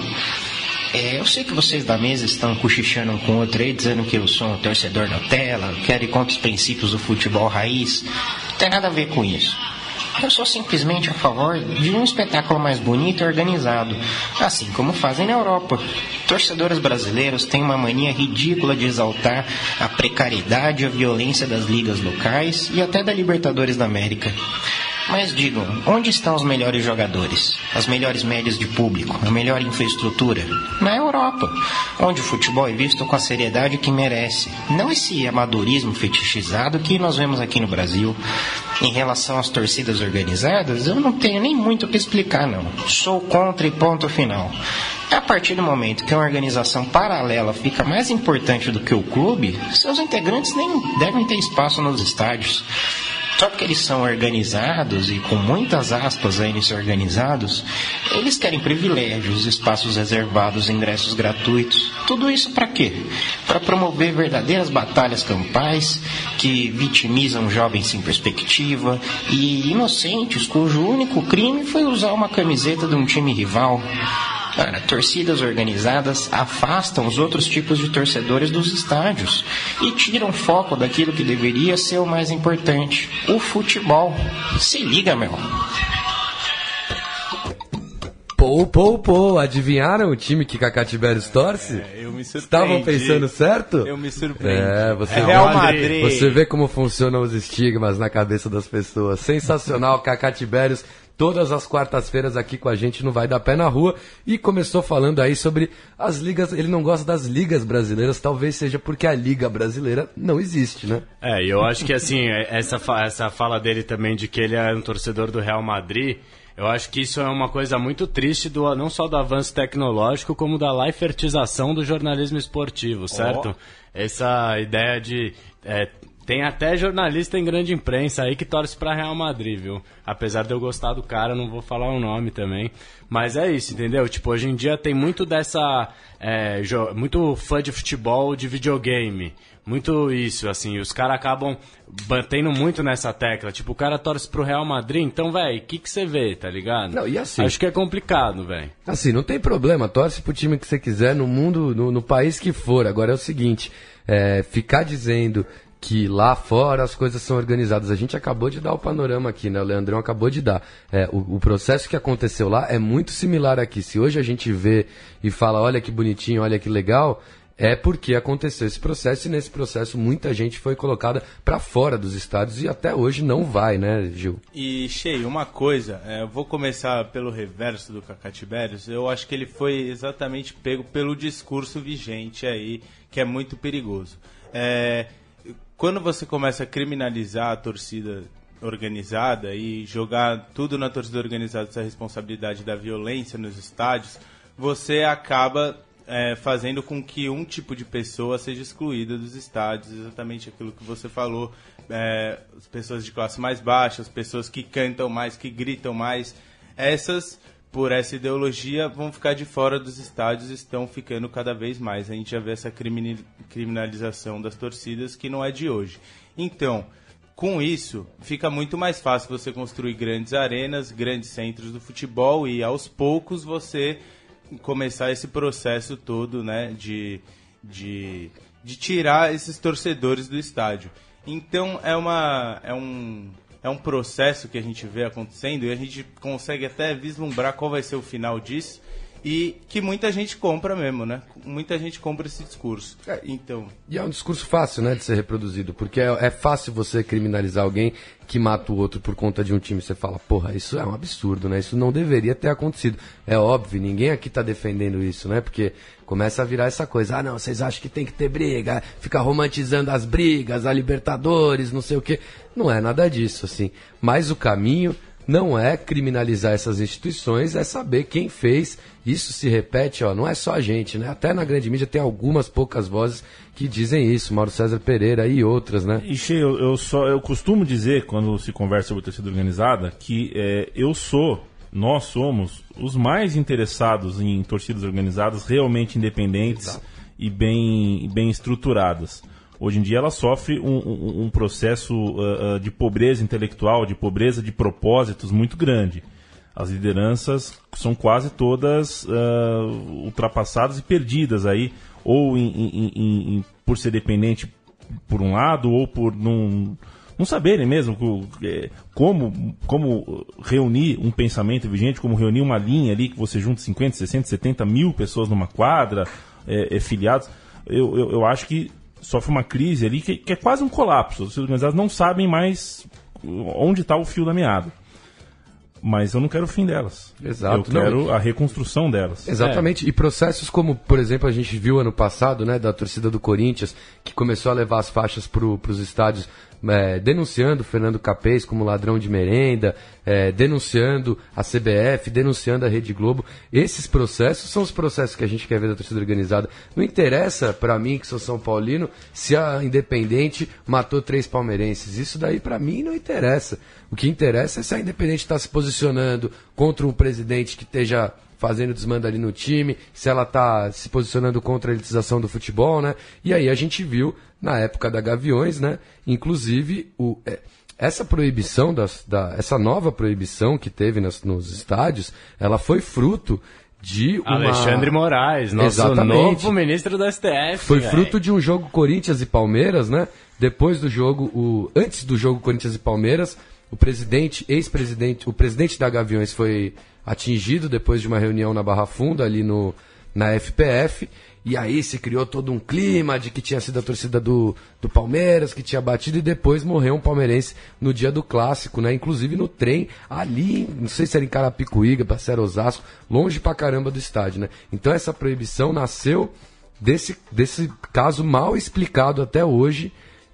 É, eu sei que vocês da mesa estão cochichando um com o outro aí, dizendo que eu sou um torcedor Nutella, quero ir contra os princípios do futebol raiz. Não tem nada a ver com isso. Eu sou simplesmente a favor de um espetáculo mais bonito e organizado, assim como fazem na Europa. Torcedores brasileiros têm uma mania ridícula de exaltar a precariedade e a violência das ligas locais e até da Libertadores da América. Mas digam, onde estão os melhores jogadores? As melhores médias de público? A melhor infraestrutura? Na Europa, onde o futebol é visto com a seriedade que merece. Não esse amadorismo fetichizado que nós vemos aqui no Brasil. Em relação às torcidas organizadas, eu não tenho nem muito o que explicar, não. Sou contra e ponto final. A partir do momento que uma organização paralela fica mais importante do que o clube, seus integrantes nem devem ter espaço nos estádios. Só porque eles são organizados e com muitas aspas aí nesse organizados, eles querem privilégios, espaços reservados, ingressos gratuitos. Tudo isso para quê? Para promover verdadeiras batalhas campais que vitimizam jovens sem perspectiva e inocentes cujo único crime foi usar uma camiseta de um time rival. Cara, torcidas organizadas afastam os outros tipos de torcedores dos estádios e tiram foco daquilo que deveria ser o mais importante, o futebol. Se liga, meu. Pô, pô, pô, adivinharam o time que Kaká Tibérios torce? É, eu me surpreendi. Estavam pensando certo? Eu me surpreendi. É, você, é Real Madrid. Você vê como funcionam os estigmas na cabeça das pessoas. Sensacional, Kaká Tibérios, todas as quartas-feiras aqui com a gente no Vai da Pé na Rua. E começou falando aí sobre as ligas, ele não gosta das ligas brasileiras, talvez seja porque a Liga Brasileira não existe, né? É, e eu acho que assim, essa, essa fala dele também de que ele é um torcedor do Real Madrid... Eu acho que isso é uma coisa muito triste, do, não só do avanço tecnológico, como da laifertização do jornalismo esportivo, certo? Oh. Essa ideia de... É, tem até jornalista em grande imprensa aí que torce para Real Madrid, viu? Apesar de eu gostar do cara, não vou falar o nome também. Mas é isso, entendeu? Tipo, hoje em dia tem muito dessa... É, muito fã de futebol, de videogame. Muito isso, assim, os caras acabam batendo muito nessa tecla. Tipo, o cara torce pro Real Madrid, então, velho, o que que você vê, tá ligado? Não, e assim... Acho que é complicado, velho. Assim, não tem problema, torce pro time que você quiser, no mundo, no, no país que for. Agora é o seguinte, é, ficar dizendo que lá fora as coisas são organizadas. A gente acabou de dar o panorama aqui, né? O Leandrão acabou de dar. É, o, o processo que aconteceu lá é muito similar aqui. Se hoje a gente vê e fala, olha que bonitinho, olha que legal... É porque aconteceu esse processo e nesse processo muita gente foi colocada para fora dos estádios e até hoje não vai, né, Gil? E, Shei, uma coisa, é, eu vou começar pelo reverso do Kaká Tibérios. Eu acho que ele foi exatamente pego pelo discurso vigente aí, que é muito perigoso. É, quando você começa a criminalizar a torcida organizada e jogar tudo na torcida organizada, essa responsabilidade da violência nos estádios, você acaba... É, fazendo com que um tipo de pessoa seja excluída dos estádios, exatamente aquilo que você falou, é, as pessoas de classe mais baixa, as pessoas que cantam mais, que gritam mais, essas, por essa ideologia, vão ficar de fora dos estádios e estão ficando cada vez mais. A gente já vê essa criminalização das torcidas que não é de hoje. Então, com isso, fica muito mais fácil você construir grandes arenas, grandes centros do futebol e, aos poucos, você... começar esse processo todo, né, de, de, de tirar esses torcedores do estádio. Então é, uma, é, um, é um processo que a gente vê acontecendo e a gente consegue até vislumbrar qual vai ser o final disso e que muita gente compra mesmo, né? Muita gente compra esse discurso. É, então... E é um discurso fácil, né, de ser reproduzido, porque é, é fácil você criminalizar alguém que mata o outro por conta de um time. Você fala, porra, isso é um absurdo, né? Isso não deveria ter acontecido. É óbvio, ninguém aqui tá defendendo isso, né? Porque começa a virar essa coisa, ah, não, vocês acham que tem que ter briga, fica romantizando as brigas, a Libertadores, não sei o quê. Não é nada disso, assim. Mas o caminho... não é criminalizar essas instituições, é saber quem fez. Isso se repete, ó, não é só a gente, né? Até na grande mídia tem algumas poucas vozes que dizem isso, Mauro César Pereira e outras, né? E eu, eu, só, eu costumo dizer, quando se conversa sobre torcida organizada, que é, eu sou, nós somos, os mais interessados em torcidas organizadas realmente independentes. Exato. e bem, bem estruturadas. Hoje em dia ela sofre um, um, um processo uh, uh, de pobreza intelectual, de pobreza de propósitos muito grande. As lideranças são quase todas uh, ultrapassadas e perdidas aí, ou em, em, em, em, por ser dependente por um lado, ou por não, não saberem mesmo como, como reunir um pensamento vigente, como reunir uma linha ali que você junta cinquenta, sessenta, setenta mil pessoas numa quadra, é, é, filiados. Eu, eu, eu acho que sofre uma crise ali que, que é quase um colapso. Os organizados não sabem mais onde está o fio da meada. Mas eu não quero o fim delas. Exato. Eu quero não. a reconstrução delas. Exatamente. É. E processos como, por exemplo, a gente viu ano passado, né, da torcida do Corinthians, que começou a levar as faixas para os estádios, é, denunciando o Fernando Capês como ladrão de merenda, é, denunciando a C B F, denunciando a Rede Globo. Esses processos são os processos que a gente quer ver da torcida organizada. Não interessa para mim, que sou São Paulino, se a Independente matou três palmeirenses. Isso daí para mim não interessa. O que interessa é se a Independente está se posicionando contra um presidente que esteja fazendo desmando ali no time, se ela está se posicionando contra a elitização do futebol, né? E aí a gente viu, na época da Gaviões, né? Inclusive, o, é, essa proibição, das, da, essa nova proibição que teve nas, nos estádios, ela foi fruto de uma... Alexandre Moraes, nosso Exatamente. novo ministro do S T F. Foi véio. fruto de um jogo Corinthians e Palmeiras, né? Depois do jogo, o... antes do jogo Corinthians e Palmeiras, o presidente, ex-presidente, o presidente da Gaviões foi atingido depois de uma reunião na Barra Funda, ali no, na F P F, e aí se criou todo um clima de que tinha sido a torcida do, do Palmeiras, que tinha batido, e depois morreu um palmeirense no dia do clássico, né? Inclusive no trem, ali, não sei se era em Carapicuíba, se era Osasco, longe pra caramba do estádio, né? Então essa proibição nasceu desse, desse caso mal explicado até hoje,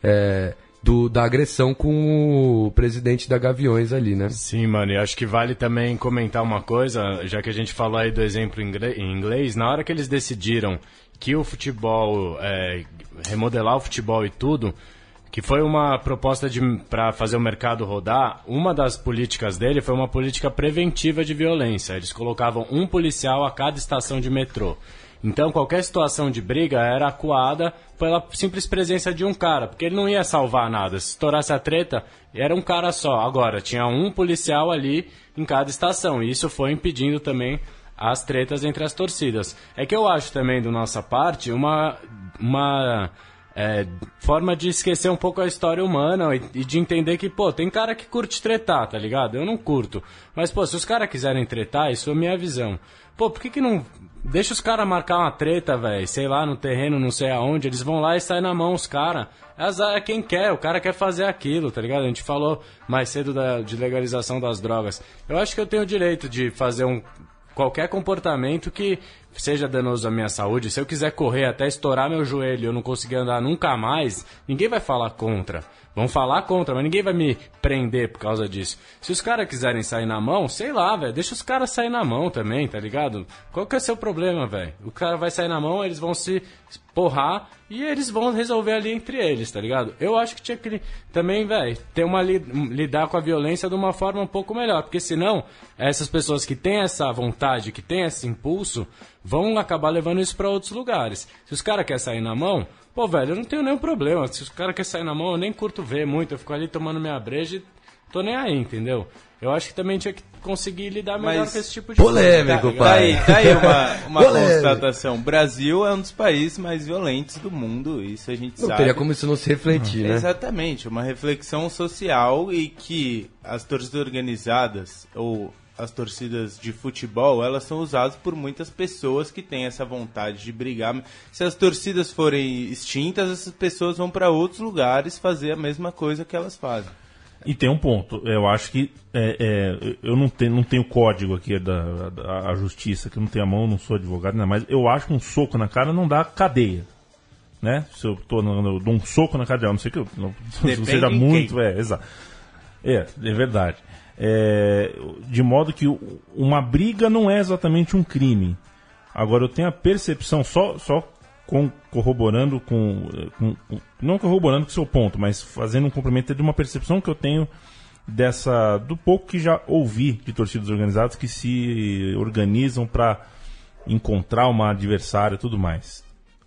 é, do, da agressão com o presidente da Gaviões ali, né? Sim, mano, e acho que vale também comentar uma coisa, já que a gente falou aí do exemplo em inglês, na hora que eles decidiram que o futebol, é, remodelar o futebol e tudo, que foi uma proposta para fazer o mercado rodar, uma das políticas dele foi uma política preventiva de violência. Eles colocavam um policial a cada estação de metrô. Então, qualquer situação de briga era acuada pela simples presença de um cara, porque ele não ia salvar nada. Se estourasse a treta, era um cara só. Agora, tinha um policial ali em cada estação, e isso foi impedindo também as tretas entre as torcidas. É que eu acho também, da nossa parte, uma, uma é, forma de esquecer um pouco a história humana e, e de entender que, pô, tem cara que curte tretar, tá ligado? Eu não curto. Mas, pô, se os caras quiserem tretar, isso é a minha visão. Pô, por que que não... Deixa os caras marcar uma treta, velho, sei lá, no terreno, não sei aonde, eles vão lá e saem na mão os caras. É quem quer, o cara quer fazer aquilo, tá ligado? A gente falou mais cedo da, de legalização das drogas. Eu acho que eu tenho o direito de fazer um qualquer comportamento que seja danoso à minha saúde. Se eu quiser correr até estourar meu joelho e eu não conseguir andar nunca mais, ninguém vai falar contra. Vão falar contra, mas ninguém vai me prender por causa disso. Se os caras quiserem sair na mão, sei lá, velho, deixa os caras sair na mão também, tá ligado? Qual que é o seu problema, velho? O cara vai sair na mão, eles vão se porrar e eles vão resolver ali entre eles, tá ligado? Eu acho que tinha que também, velho, ter uma lidar com a violência de uma forma um pouco melhor, porque senão essas pessoas que têm essa vontade, que têm esse impulso, vão acabar levando isso pra outros lugares. Se os caras querem sair na mão, pô, velho, eu não tenho nenhum problema. Se os caras querem sair na mão, eu nem curto ver muito. Eu fico ali tomando minha breja e tô nem aí, entendeu? Eu acho que também tinha que conseguir lidar melhor Mas com esse tipo de polêmico, coisa. Tá, pai. Tá aí, tá aí uma, uma constatação. O Brasil é um dos países mais violentos do mundo, isso a gente não sabe. Não teria como isso não se refletir, né? Exatamente, uma reflexão social e que as torcidas organizadas ou as torcidas de futebol, elas são usadas por muitas pessoas que têm essa vontade de brigar. Se as torcidas forem extintas, essas pessoas vão para outros lugares fazer a mesma coisa que elas fazem. E tem um ponto, eu acho que é, é, eu não tenho, não tenho código aqui da, da a justiça, que eu não tenho a mão, não sou advogado, né, mas eu acho que um soco na cara não dá cadeia. Né? Se eu tô no, no, dou um soco na cadeia, a não sei que eu não, seja muito. É, exato. É, é verdade. É, de modo que uma briga não é exatamente um crime. Agora eu tenho a percepção, só, só com, corroborando com, com, com. Não corroborando com o seu ponto, mas fazendo um complemento de uma percepção que eu tenho dessa. Do pouco que já ouvi de torcidas organizadas que se organizam para encontrar uma adversária e tudo mais.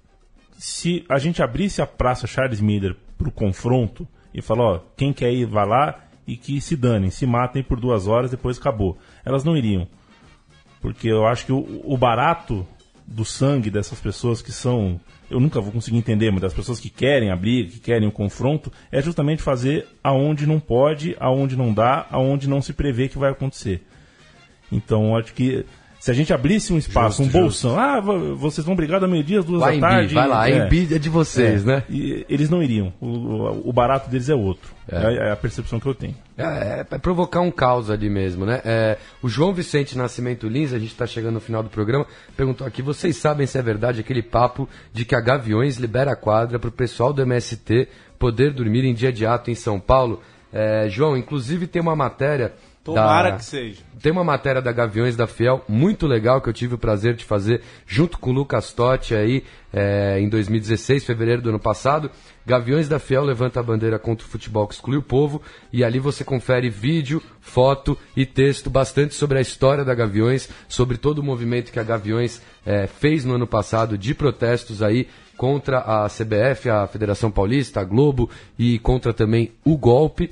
Se a gente abrisse a Praça Charles Miller para o confronto e falar, ó, quem quer ir, vai lá e que se danem, se matem por duas horas, depois acabou. Elas não iriam. Porque eu acho que o, o barato do sangue dessas pessoas que são... Eu nunca vou conseguir entender, mas das pessoas que querem a briga, que querem o confronto, é justamente fazer aonde não pode, aonde não dá, aonde não se prevê que vai acontecer. Então, eu acho que... Se a gente abrisse um espaço, justo, um bolsão, justo. ah, vocês vão brigar da meio-dia às duas vai da tarde. Vai lá, é. A Embi é de vocês, é. né? E eles não iriam. O, o barato deles é outro. É. é a percepção que eu tenho. É, é provocar um caos ali mesmo, né? É, o João Vicente Nascimento Lins, a gente está chegando no final do programa, perguntou aqui, vocês sabem se é verdade aquele papo de que a Gaviões libera a quadra para o pessoal do M S T poder dormir em dia de ato em São Paulo? É, João, inclusive tem uma matéria... Tomara da... que seja. Tem uma matéria da Gaviões da Fiel muito legal que eu tive o prazer de fazer junto com o Lucas Totti aí é, em dois mil e dezesseis, fevereiro do ano passado. Gaviões da Fiel levanta a bandeira contra o futebol que exclui o povo, e ali você confere vídeo, foto e texto bastante sobre a história da Gaviões, sobre todo o movimento que a Gaviões é, fez no ano passado de protestos aí contra a C B F, a Federação Paulista, a Globo, e contra também o golpe.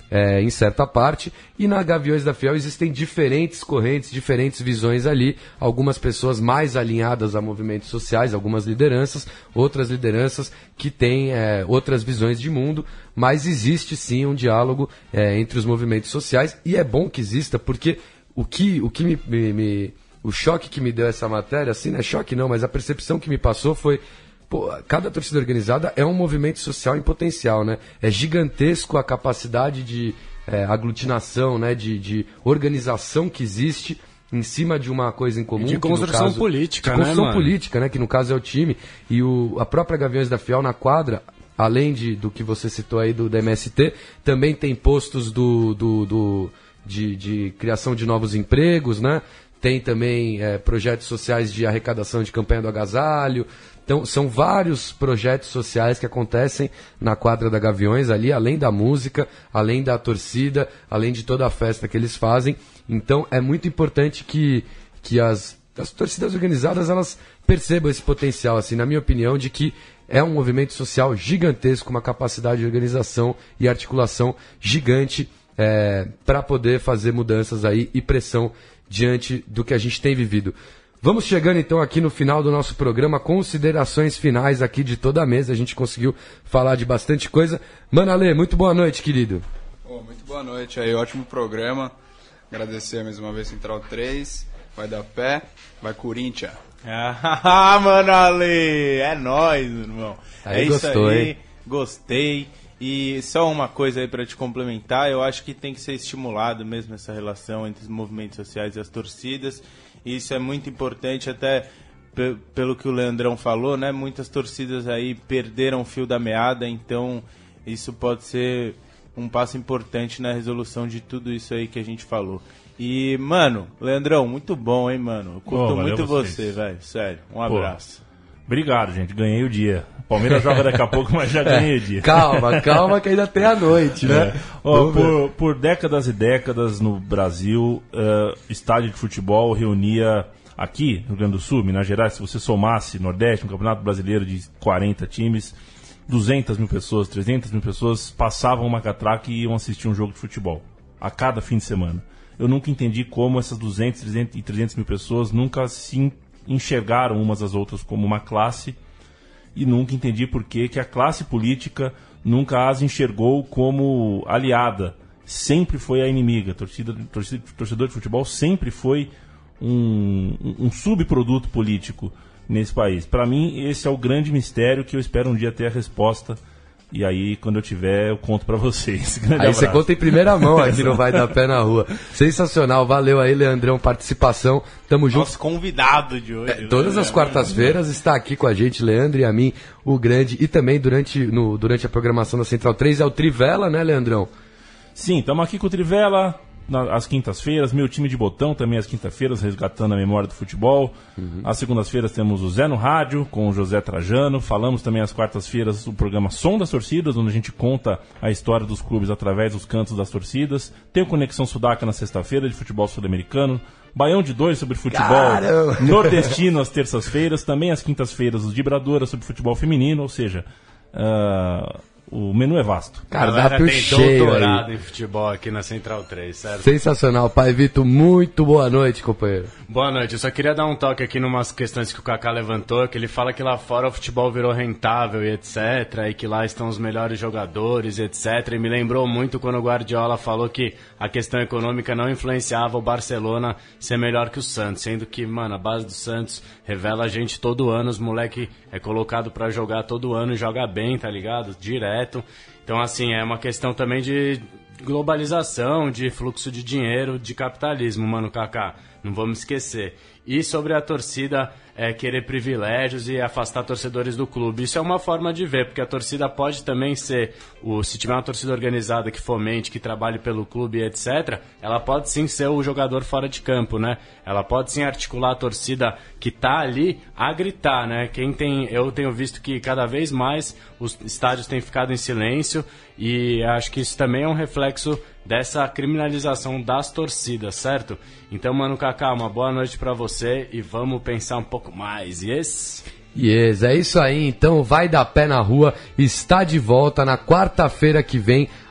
é, em certa parte, e na Gaviões da Fiel existem diferentes correntes, diferentes visões ali, algumas pessoas mais alinhadas a movimentos sociais, algumas lideranças, outras lideranças que têm é, outras visões de mundo, mas existe sim um diálogo é, entre os movimentos sociais, e é bom que exista, porque o que, o que me, me, me o choque que me deu essa matéria, assim, não é choque não, mas a percepção que me passou foi, pô, cada torcida organizada é um movimento social em potencial, né? É gigantesco a capacidade de é, aglutinação, né? De, de organização que existe em cima de uma coisa em comum. E de construção caso, política, de construção né, política, né? Que no caso é o time. E o, a própria Gaviões da Fiel na quadra, além de, do que você citou aí do, do M S T, também tem postos do, do, do, de, de criação de novos empregos, né? Tem também é, projetos sociais de arrecadação de campanha do agasalho. Então, são vários projetos sociais que acontecem na quadra da Gaviões ali, além da música, além da torcida, além de toda a festa que eles fazem. Então, é muito importante que, que as, as torcidas organizadas elas percebam esse potencial, assim, na minha opinião, de que é um movimento social gigantesco, uma capacidade de organização e articulação gigante é, para poder fazer mudanças aí e pressão diante do que a gente tem vivido. Vamos chegando então aqui no final do nosso programa, considerações finais aqui de toda a mesa, a gente conseguiu falar de bastante coisa. Manalê, muito boa noite, querido. Oh, muito boa noite aí, ótimo programa, agradecer mais uma vez Central três, vai dar pé, vai Corinthians. Ah, Manalê, é nóis, irmão. Aí é gostou, isso aí, hein? Gostei. E só uma coisa aí para te complementar, eu acho que tem que ser estimulado mesmo essa relação entre os movimentos sociais e as torcidas. E isso é muito importante, até p- pelo que o Leandrão falou, né? Muitas torcidas aí perderam o fio da meada, então isso pode ser um passo importante na resolução de tudo isso aí que a gente falou. E, mano, Leandrão, muito bom, hein, mano? Eu curto oh, muito vocês. você, velho. Sério, um abraço. Pô, obrigado, gente. Ganhei o dia. Palmeiras joga daqui a pouco, mas já ganhei o dia. Calma, calma que ainda tem a noite, né? É. Ó, por, por décadas e décadas no Brasil, uh, estádio de futebol reunia aqui no Rio Grande do Sul, Minas Gerais, se você somasse Nordeste, um campeonato brasileiro de quarenta times, duzentas mil pessoas, trezentas mil pessoas passavam uma catraca e iam assistir um jogo de futebol a cada fim de semana. Eu nunca entendi como essas duzentas, trezentas e trezentas mil pessoas nunca se enxergaram umas às outras como uma classe. E nunca entendi por que que a classe política nunca as enxergou como aliada. Sempre foi a inimiga. Torcida, torcida, torcedor de futebol sempre foi um, um, um subproduto político nesse país. Para mim, esse é o grande mistério que eu espero um dia ter a resposta. E aí, quando eu tiver, eu conto pra vocês. Grande aí abraço. Você conta em primeira mão aqui no Vai Dar Pé na Rua. Sensacional, valeu aí, Leandrão, participação. Tamo junto. Nosso convidado de hoje. É, todas as quartas-feiras está aqui com a gente, Leandro e a mim, o grande. E também durante, no, durante a programação da Central três é o Trivela, né, Leandrão? Sim, estamos aqui com o Trivela. Às quintas-feiras, meu time de botão também às quintas-feiras, resgatando a memória do futebol. Uhum. Às segundas-feiras temos o Zé no Rádio, com o José Trajano. Falamos também às quartas-feiras o programa Som das Torcidas, onde a gente conta a história dos clubes através dos cantos das torcidas. Tem o Conexão Sudaca na sexta-feira, de futebol sul-americano. Baião de dois sobre futebol Caramba. Nordestino às terças-feiras. Também às quintas-feiras, os Vibradora sobre futebol feminino, ou seja... Uh... O menu é vasto. Cardápio tem cheio doutorado aí. em futebol aqui na Central três, certo? Sensacional. Pai Vitor, muito boa noite, companheiro. Boa noite. Eu só queria dar um toque aqui em umas questões que o Kaká levantou, que ele fala que lá fora o futebol virou rentável e etcétera, e que lá estão os melhores jogadores e etcétera. E me lembrou muito quando o Guardiola falou que a questão econômica não influenciava o Barcelona ser melhor que o Santos, sendo que, mano, a base do Santos revela a gente todo ano, os moleque é colocado pra jogar todo ano e joga bem, tá ligado? Direto. Então, assim, é uma questão também de globalização, de fluxo de dinheiro, de capitalismo, mano, Kaká. Não vamos esquecer. E sobre a torcida é, querer privilégios e afastar torcedores do clube. Isso é uma forma de ver, porque a torcida pode também ser, o, se tiver uma torcida organizada que fomente, que trabalhe pelo clube, etcétera, ela pode sim ser o jogador fora de campo, né? Ela pode sim articular a torcida que tá ali a gritar, né? Quem tem, eu tenho visto que cada vez mais os estádios têm ficado em silêncio e acho que isso também é um reflexo dessa criminalização das torcidas, certo? Então, mano, Kaká, uma boa noite pra você e vamos pensar um pouco mais, yes? Yes, é isso aí, então Vai Dar Pé na Rua está de volta na quarta-feira que vem,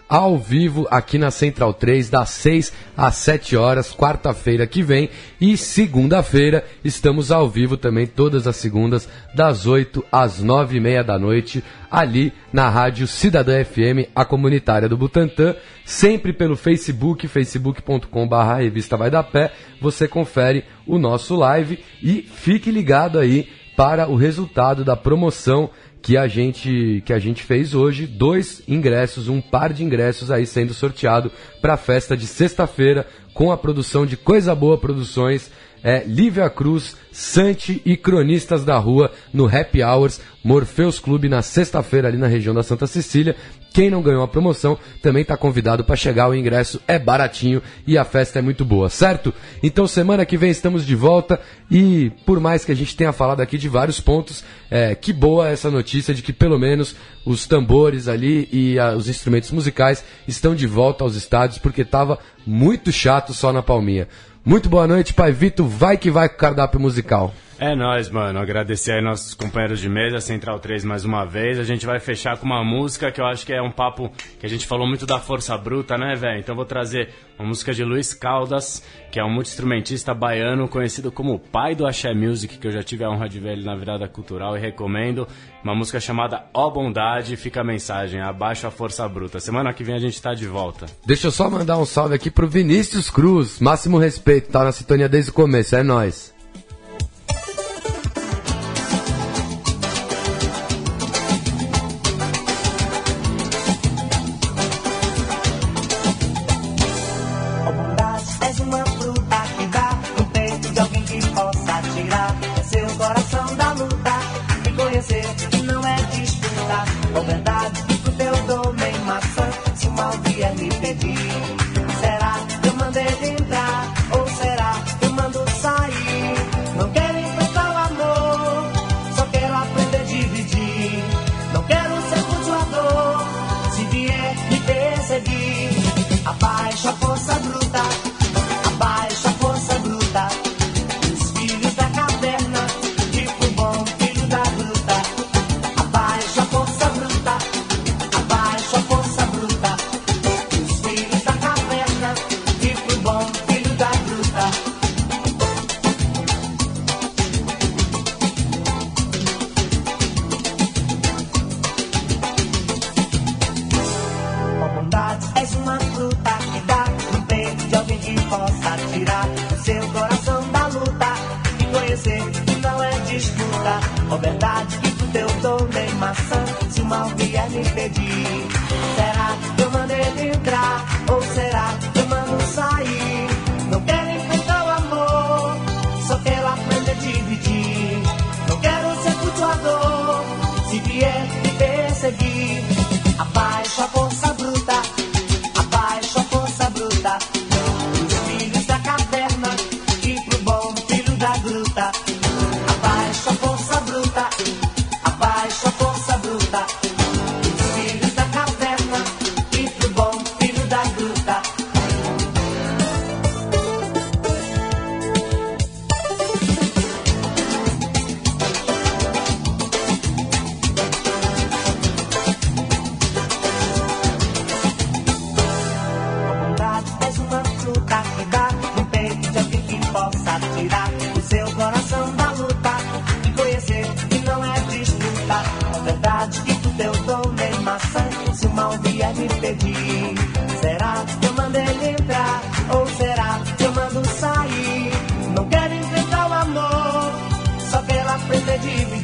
ao vivo aqui na Central três, das seis às sete horas, quarta-feira que vem. E segunda-feira estamos ao vivo também, todas as segundas, das oito às nove e meia da noite, ali na Rádio Cidadã F M, a comunitária do Butantã, sempre pelo Facebook, facebook ponto com barra revista Vai da Pé. Você confere o nosso live e fique ligado aí para o resultado da promoção que a gente, que a gente fez hoje. Dois ingressos, um par de ingressos aí sendo sorteado para a festa de sexta-feira, com a produção de Coisa Boa Produções, é, Lívia Cruz, Santi e Cronistas da Rua no Happy Hours, Morpheus Clube, na sexta-feira ali na região da Santa Cecília. Quem não ganhou a promoção também está convidado para chegar. O ingresso é baratinho e a festa é muito boa, certo? Então semana que vem estamos de volta e por mais que a gente tenha falado aqui de vários pontos, é, que boa essa notícia de que pelo menos os tambores ali e a, os instrumentos musicais estão de volta aos estádios, porque estava muito chato só na Palminha. Muito boa noite, Pai Vito, vai que vai com o cardápio musical. É nóis, mano. Agradecer aí nossos companheiros de mesa, Central três mais uma vez. A gente vai fechar com uma música que eu acho que é um papo que a gente falou muito da força bruta, né, velho? Então eu vou trazer uma música de Luiz Caldas, que é um multi-instrumentista baiano, conhecido como o pai do Axé Music, que eu já tive a honra de ver ele na virada cultural e recomendo. Uma música chamada Ó Bondade. Fica a mensagem, abaixa a força bruta. Semana que vem a gente tá de volta. Deixa eu só mandar um salve aqui pro Vinícius Cruz. Máximo respeito, tá na sintonia desde o começo, é nóis. Que não é disputa, com verdade pro teu dom nem maçã. Se o mal vier me pedir, será que eu mando ele entrar? Ou será que eu mando sair? Não quero enfrentar o amor, só quero aprender a dividir. Não quero ser cultuador, se vier me perseguir. Abaixa a força bruta, abaixa a força bruta. Os filhos da caverna, tipo bom filho da gruta. Abaixa a força bruta, abaixa a força bruta. Os filhos da caverna, tipo bom filho da gruta. A bondade és uma fruta que dá no peito de alguém que possa tirar o seu coração da luta e conhecer que não é disputa. A verdade que pro teu dom nem maçã. Se o mal vier me pedir, será que eu mando ele entrar? Ou será que eu mando sair? Não quero enfrentar o amor, só quero aprender a dividir. Não quero ser cultuador, se vier me perseguir. Abaixa a força bruta, abaixa a força bruta. Os filhos da caverna e pro bom filho da gruta. Abaixa a força bruta, abaixa a força bruta. Os filhos da caverna e pro bom filho da gruta. A bondade és uma fruta que dá no peito de alguém que possa tirar o seu coração da luta e conhecer que não é disputa. A verdade que tu teu dom nem maçã. Se o mal vier me pedir, será que eu mando ele entrar? Ou será que eu mando sair? Não quero enfrentar o amor, só quero aprender a dividir.